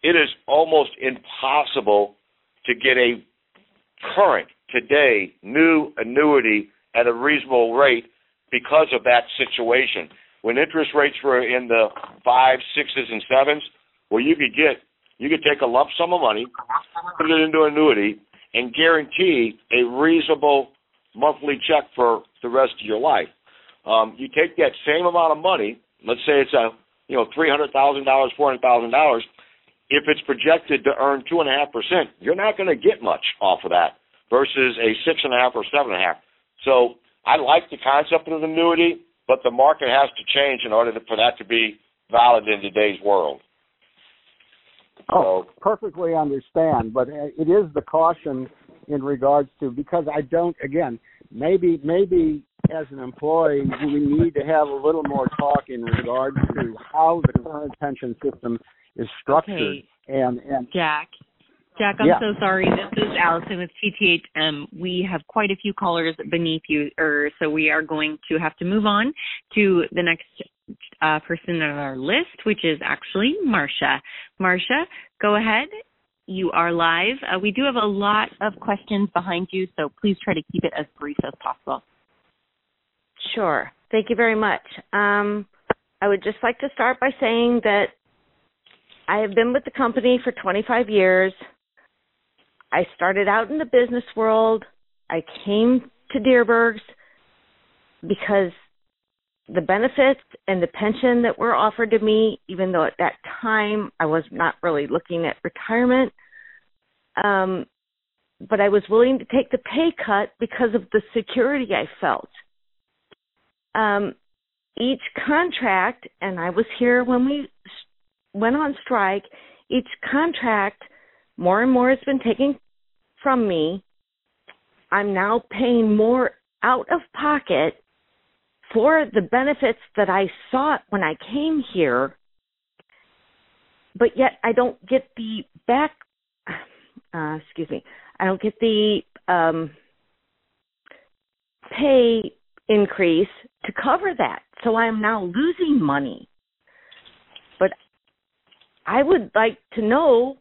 it is almost impossible to get a current, today, new annuity at a reasonable rate because of that situation. When interest rates were in the five, sixes, and sevens, well, you could get, you could take a lump sum of money, put it into an annuity, and guarantee a reasonable monthly check for the rest of your life. Um, you take that same amount of money, let's say it's a you know three hundred thousand dollars, four hundred thousand dollars. If it's projected to earn two and a half percent, you're not going to get much off of that versus a six and a half or seven and a half. So I like the concept of an annuity, but the market has to change in order to, for that to be valid in today's world. Oh, so, perfectly understand, but it is the caution in regards to, because I don't, again, maybe maybe as an employee we need to have a little more talk in regards to how the current pension system is structured. Okay. And, and Jack, Jack, I'm yeah. so sorry. This is Allison with T T H M. We have quite a few callers beneath you, or so we are going to have to move on to the next uh, person on our list, which is actually Marcia. Marcia, go ahead. You are live. Uh, we do have a lot of questions behind you, so please try to keep it as brief as possible. Sure. Thank you very much. Um, I would just like to start by saying that I have been with the company for twenty-five years. I started out in the business world. I came to Dierbergs because the benefits and the pension that were offered to me, even though at that time I was not really looking at retirement, um, but I was willing to take the pay cut because of the security I felt. Um, each contract, and I was here when we went on strike, each contract, more and more has been taken from me. I'm now paying more out of pocket for the benefits that I sought when I came here, but yet I don't get the back, uh, excuse me, I don't get the um, pay increase to cover that. So I am now losing money. But I would like to know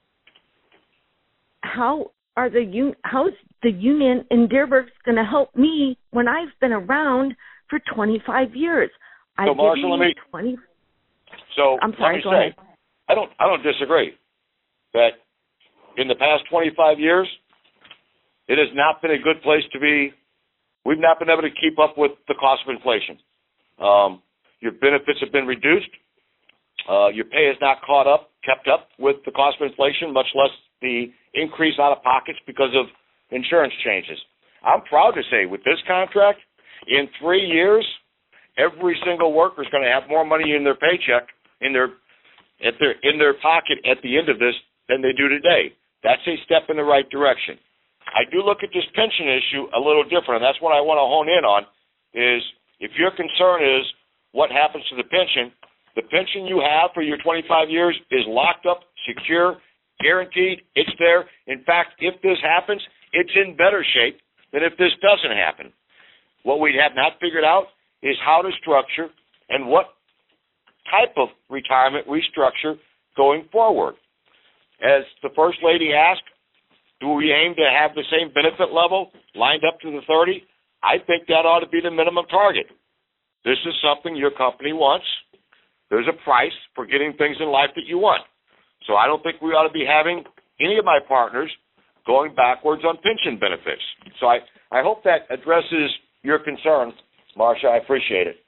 how are the un- how's the union in Dierbergs going to help me when I've been around for twenty-five years? So, Marcia, let me. twenty So I'm sorry. let me go say, ahead. I don't. I don't disagree that in the past twenty-five years, it has not been a good place to be. We've not been able to keep up with the cost of inflation. Um, your benefits have been reduced. Uh, your pay has not caught up, kept up with the cost of inflation, much less the increase out of pockets because of insurance changes. I'm proud to say with this contract, in three years, every single worker is going to have more money in their paycheck, in their at their in their pocket at the end of this than they do today. That's a step in the right direction. I do look at this pension issue a little different, and that's what I want to hone in on, is if your concern is what happens to the pension, the pension you have for your twenty-five years is locked up, secure, guaranteed. It's there. In fact, if this happens, it's in better shape than if this doesn't happen. What we have not figured out is how to structure and what type of retirement we structure going forward. As the First Lady asked, do we aim to have the same benefit level lined up to the thirty? I think that ought to be the minimum target. This is something your company wants. There's a price for getting things in life that you want. So I don't think we ought to be having any of my partners going backwards on pension benefits. So I, I hope that addresses your concern, Marcia. I appreciate it.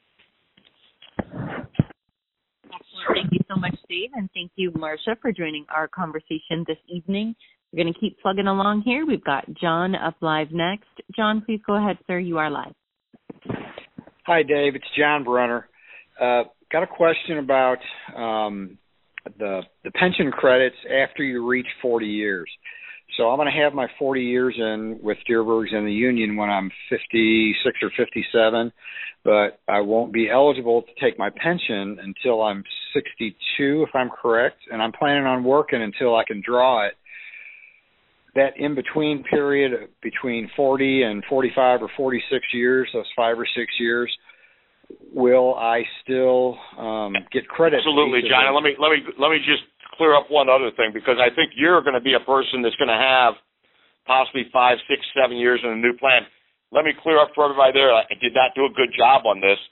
Thank you so much, Dave, and thank you, Marcia, for joining our conversation this evening. We're going to keep plugging along here. We've got John up live next. John, please go ahead, sir. You are live. Hi, Dave. It's John Brunner. Uh, got a question about um, the the pension credits after you reach forty years. So I'm going to have my forty years in with Dierbergs and the union when I'm fifty-six or fifty-seven, but I won't be eligible to take my pension until I'm sixty-two, if I'm correct, and I'm planning on working until I can draw it. That in-between period between forty and forty-five or forty-six years, those five or six years, will I still um, get credit? Absolutely, John. Let me let me let me just clear up one other thing, because I think you're going to be a person that's going to have possibly five, six, seven years in a new plan. Let me clear up for everybody there. I did not do a good job on this.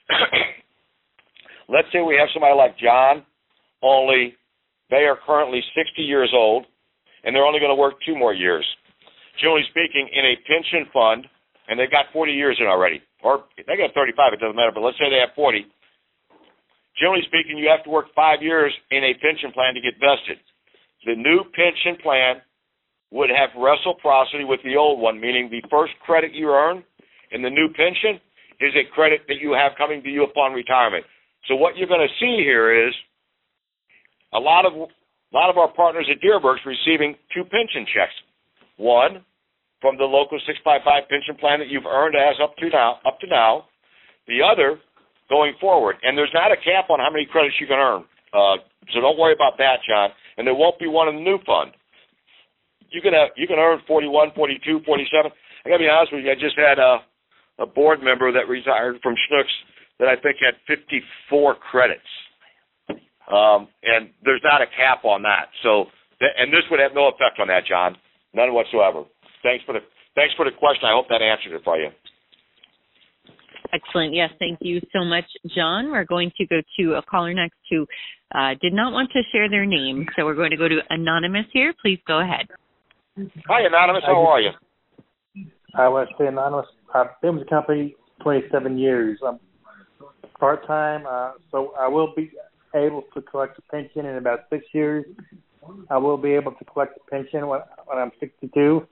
Let's say we have somebody like John, only they are currently sixty years old, and they're only going to work two more years. Generally speaking, in a pension fund, and they've got forty years in already, or they got thirty-five, it doesn't matter, but let's say they have forty. Generally speaking, you have to work five years in a pension plan to get vested. The new pension plan would have reciprocity with the old one, meaning the first credit you earn in the new pension is a credit that you have coming to you upon retirement. So what you're going to see here is a lot of a lot of our partners at Deerbergs receiving two pension checks. One from the local six five five pension plan that you've earned as up to now, up to now. The other going forward. And there's not a cap on how many credits you can earn. Uh, so don't worry about that, John. And there won't be one in the new fund. You can have, you can earn forty-one, forty-two, forty-seven. I got to be honest with you, I just had a, a board member that retired from Schnucks that I think had fifty-four credits. Um, and there's not a cap on that. So, th- and this would have no effect on that, John. None whatsoever. Thanks for the thanks for the question. I hope that answered it for you. Excellent. Yes, thank you so much, John. We're going to go to a caller next who uh, did not want to share their name, so we're going to go to Anonymous here. Please go ahead. Hi, Anonymous. How are you? I want to say Anonymous. I've been with the company twenty-seven years. I'm part-time, uh, so I will be able to collect a pension in about six years. I will be able to collect a pension when, when I'm sixty-two.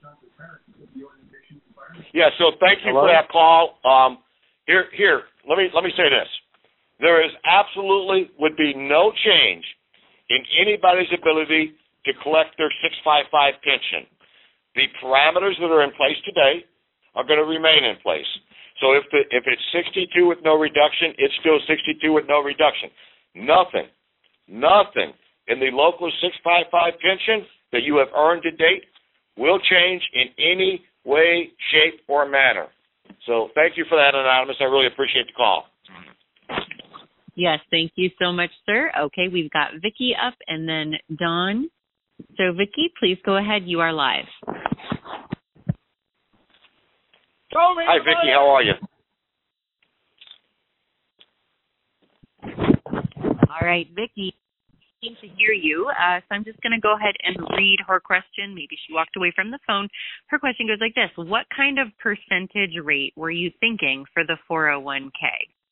Yeah, so thank you Hello? for that call. Um, Here, here. Let me let me say this: there is absolutely would be no change in anybody's ability to collect their six five five pension. The parameters that are in place today are going to remain in place. So if the if it's sixty-two with no reduction, it's still sixty-two with no reduction. Nothing, nothing in the local six five five pension that you have earned to date will change in any way, shape, or manner. So thank you for that, Anonymous. I really appreciate the call. Yes, thank you so much, sir. Okay, we've got Vicki up and then Don. So, Vicki, please go ahead. You are live. Hi, Vicki. How are you? All right, Vicki. To hear you. Uh, so I'm just going to go ahead and read her question. Maybe she walked away from the phone. Her question goes like this. What kind of percentage rate were you thinking for the four oh one k?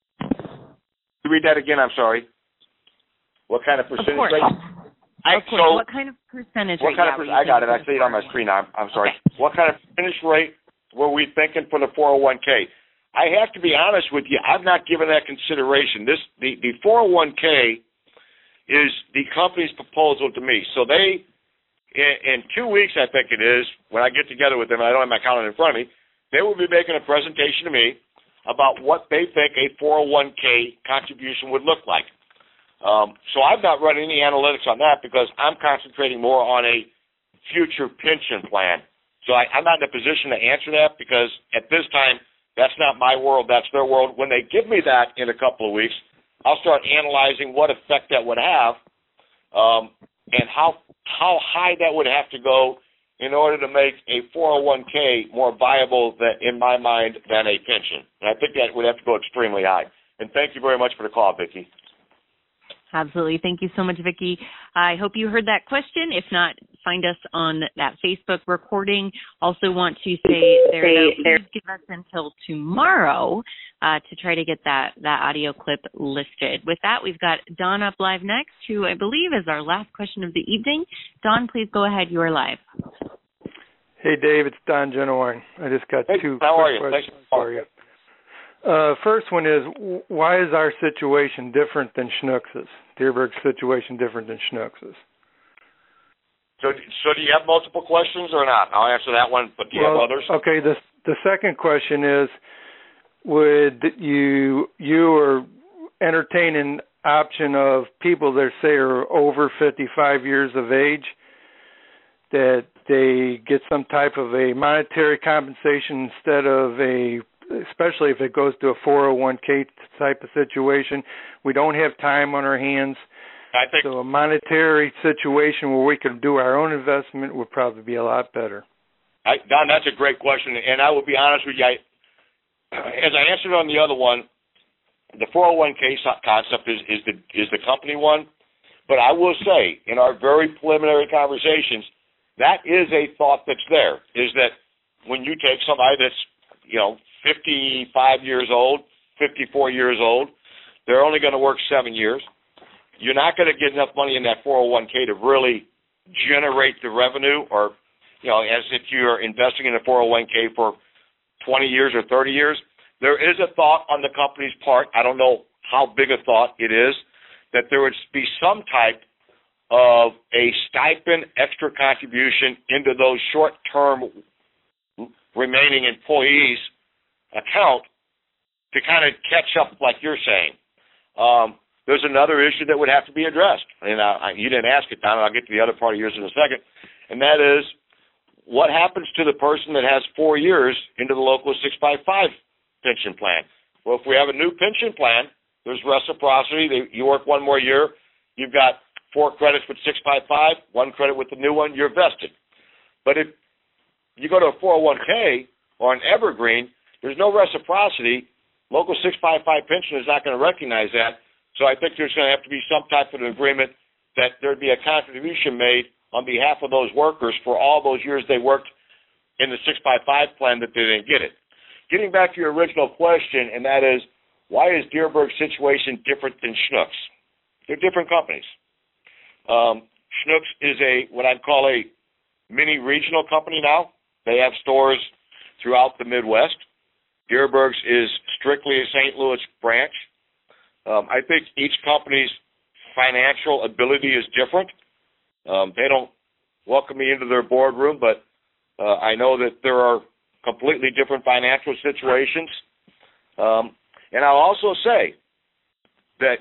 Read that again. I'm sorry. What kind of percentage of rate? I, of course. So, what kind of percentage what rate? Kind of per- I got it. I see it on my screen now. I'm, I'm sorry. Okay. What kind of percentage rate were we thinking for the four oh one k? I have to be honest with you. I've not given that consideration. This the, the four oh one k is the company's proposal to me. So they, in, in two weeks, I think it is, when I get together with them, and I don't have my calendar in front of me, they will be making a presentation to me about what they think a four oh one k contribution would look like. Um, so I've not run any analytics on that because I'm concentrating more on a future pension plan. So I, I'm not in a position to answer that because at this time, that's not my world, that's their world. When they give me that in a couple of weeks, I'll start analyzing what effect that would have um, and how how high that would have to go in order to make a four oh one k more viable, than, in my mind, than a pension. And I think that would have to go extremely high. And thank you very much for the call, Vicki. Absolutely. Thank you so much, Vicki. I hope you heard that question. If not, find us on that Facebook recording. Also want to say there, please give us until tomorrow uh, to try to get that, that audio clip listed. With that, we've got Don up live next, who I believe is our last question of the evening. Don, please go ahead. You are live. Hey, Dave. It's Don Genowine. I just got hey, two how quick are you? questions Thanks for you. Uh, first one is, why is our situation different than Schnucks's? Deerberg's situation different than Schnucks's? So, so do you have multiple questions or not? I'll answer that one, but do you well, have others? Okay, the the second question is, would you you or entertain an option of people that say are over fifty-five years of age, that they get some type of a monetary compensation instead of a, especially if it goes to a four oh one k type of situation. We don't have time on our hands. I think so a monetary situation where we could do our own investment would probably be a lot better. I, Don, that's a great question, and I will be honest with you. I, as I answered on the other one, the four oh one K concept is, is the is the company one, but I will say in our very preliminary conversations, that is a thought that's there. Is that when you take somebody that's you know fifty-five years old, fifty-four years old, they're only going to work seven years. You're not going to get enough money in that four oh one K to really generate the revenue, or you know, as if you're investing in a four oh one K for twenty years or thirty years. There is a thought on the company's part, I don't know how big a thought it is, that there would be some type of a stipend extra contribution into those short-term remaining employees' account to kind of catch up like you're saying. Um, there's another issue that would have to be addressed. And I, I, you didn't ask it, Don, and I'll get to the other part of yours in a second, and that is what happens to the person that has four years into the local six five five pension plan? Well, if we have a new pension plan, there's reciprocity. They, you work one more year, you've got four credits with six five five, one credit with the new one, you're vested. But if you go to a four oh one K or an evergreen, there's no reciprocity. Local six five five pension is not going to recognize that. So I think there's going to have to be some type of an agreement that there'd be a contribution made on behalf of those workers for all those years they worked in the six five five plan that they didn't get it. Getting back to your original question, and that is, why is Deerberg's situation different than Schnucks? They're different companies. Um, Schnucks is a what I'd call a mini regional company now. They have stores throughout the Midwest. Deerberg's is strictly a Saint Louis branch. Um, I think each company's financial ability is different. Um, they don't welcome me into their boardroom, but uh, I know that there are completely different financial situations. Um, and I'll also say that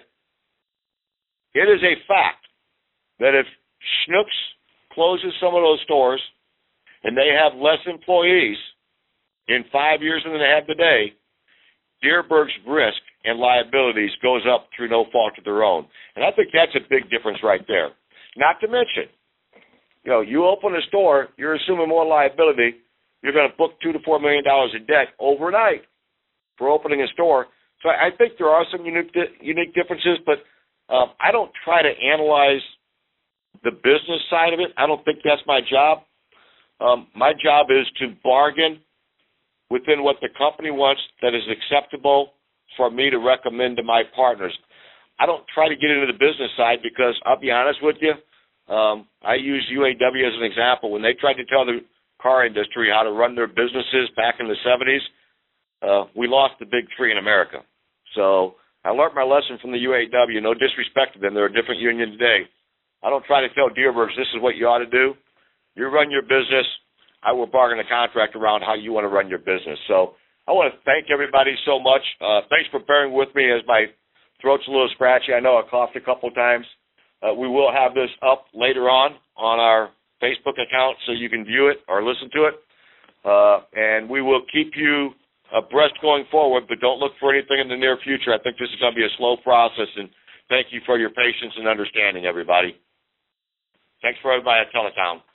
it is a fact that if Schnucks closes some of those stores and they have less employees in five years than they have today, Deerberg's risk and liabilities goes up through no fault of their own. And I think that's a big difference right there. Not to mention, you know, you open a store, you're assuming more liability. You're going to book two to four million dollars in debt overnight for opening a store. So I think there are some unique unique differences, but um, I don't try to analyze the business side of it. I don't think that's my job. Um, my job is to bargain within what the company wants that is acceptable for me to recommend to my partners. I don't try to get into the business side because I'll be honest with you, um, I use U A W as an example. When they tried to tell the car industry how to run their businesses back in the seventies, uh, we lost the big three in America. So I learned my lesson from the U A W. No disrespect to them. They're a different union today. I don't try to tell Deerbergs this is what you ought to do. You run your business. I will bargain a contract around how you want to run your business. So I want to thank everybody so much. Uh, thanks for bearing with me as my throat's a little scratchy. I know I coughed a couple times. Uh, we will have this up later on on our Facebook account so you can view it or listen to it. Uh, and we will keep you abreast going forward, but don't look for anything in the near future. I think this is going to be a slow process, and thank you for your patience and understanding, everybody. Thanks for everybody at Teletown.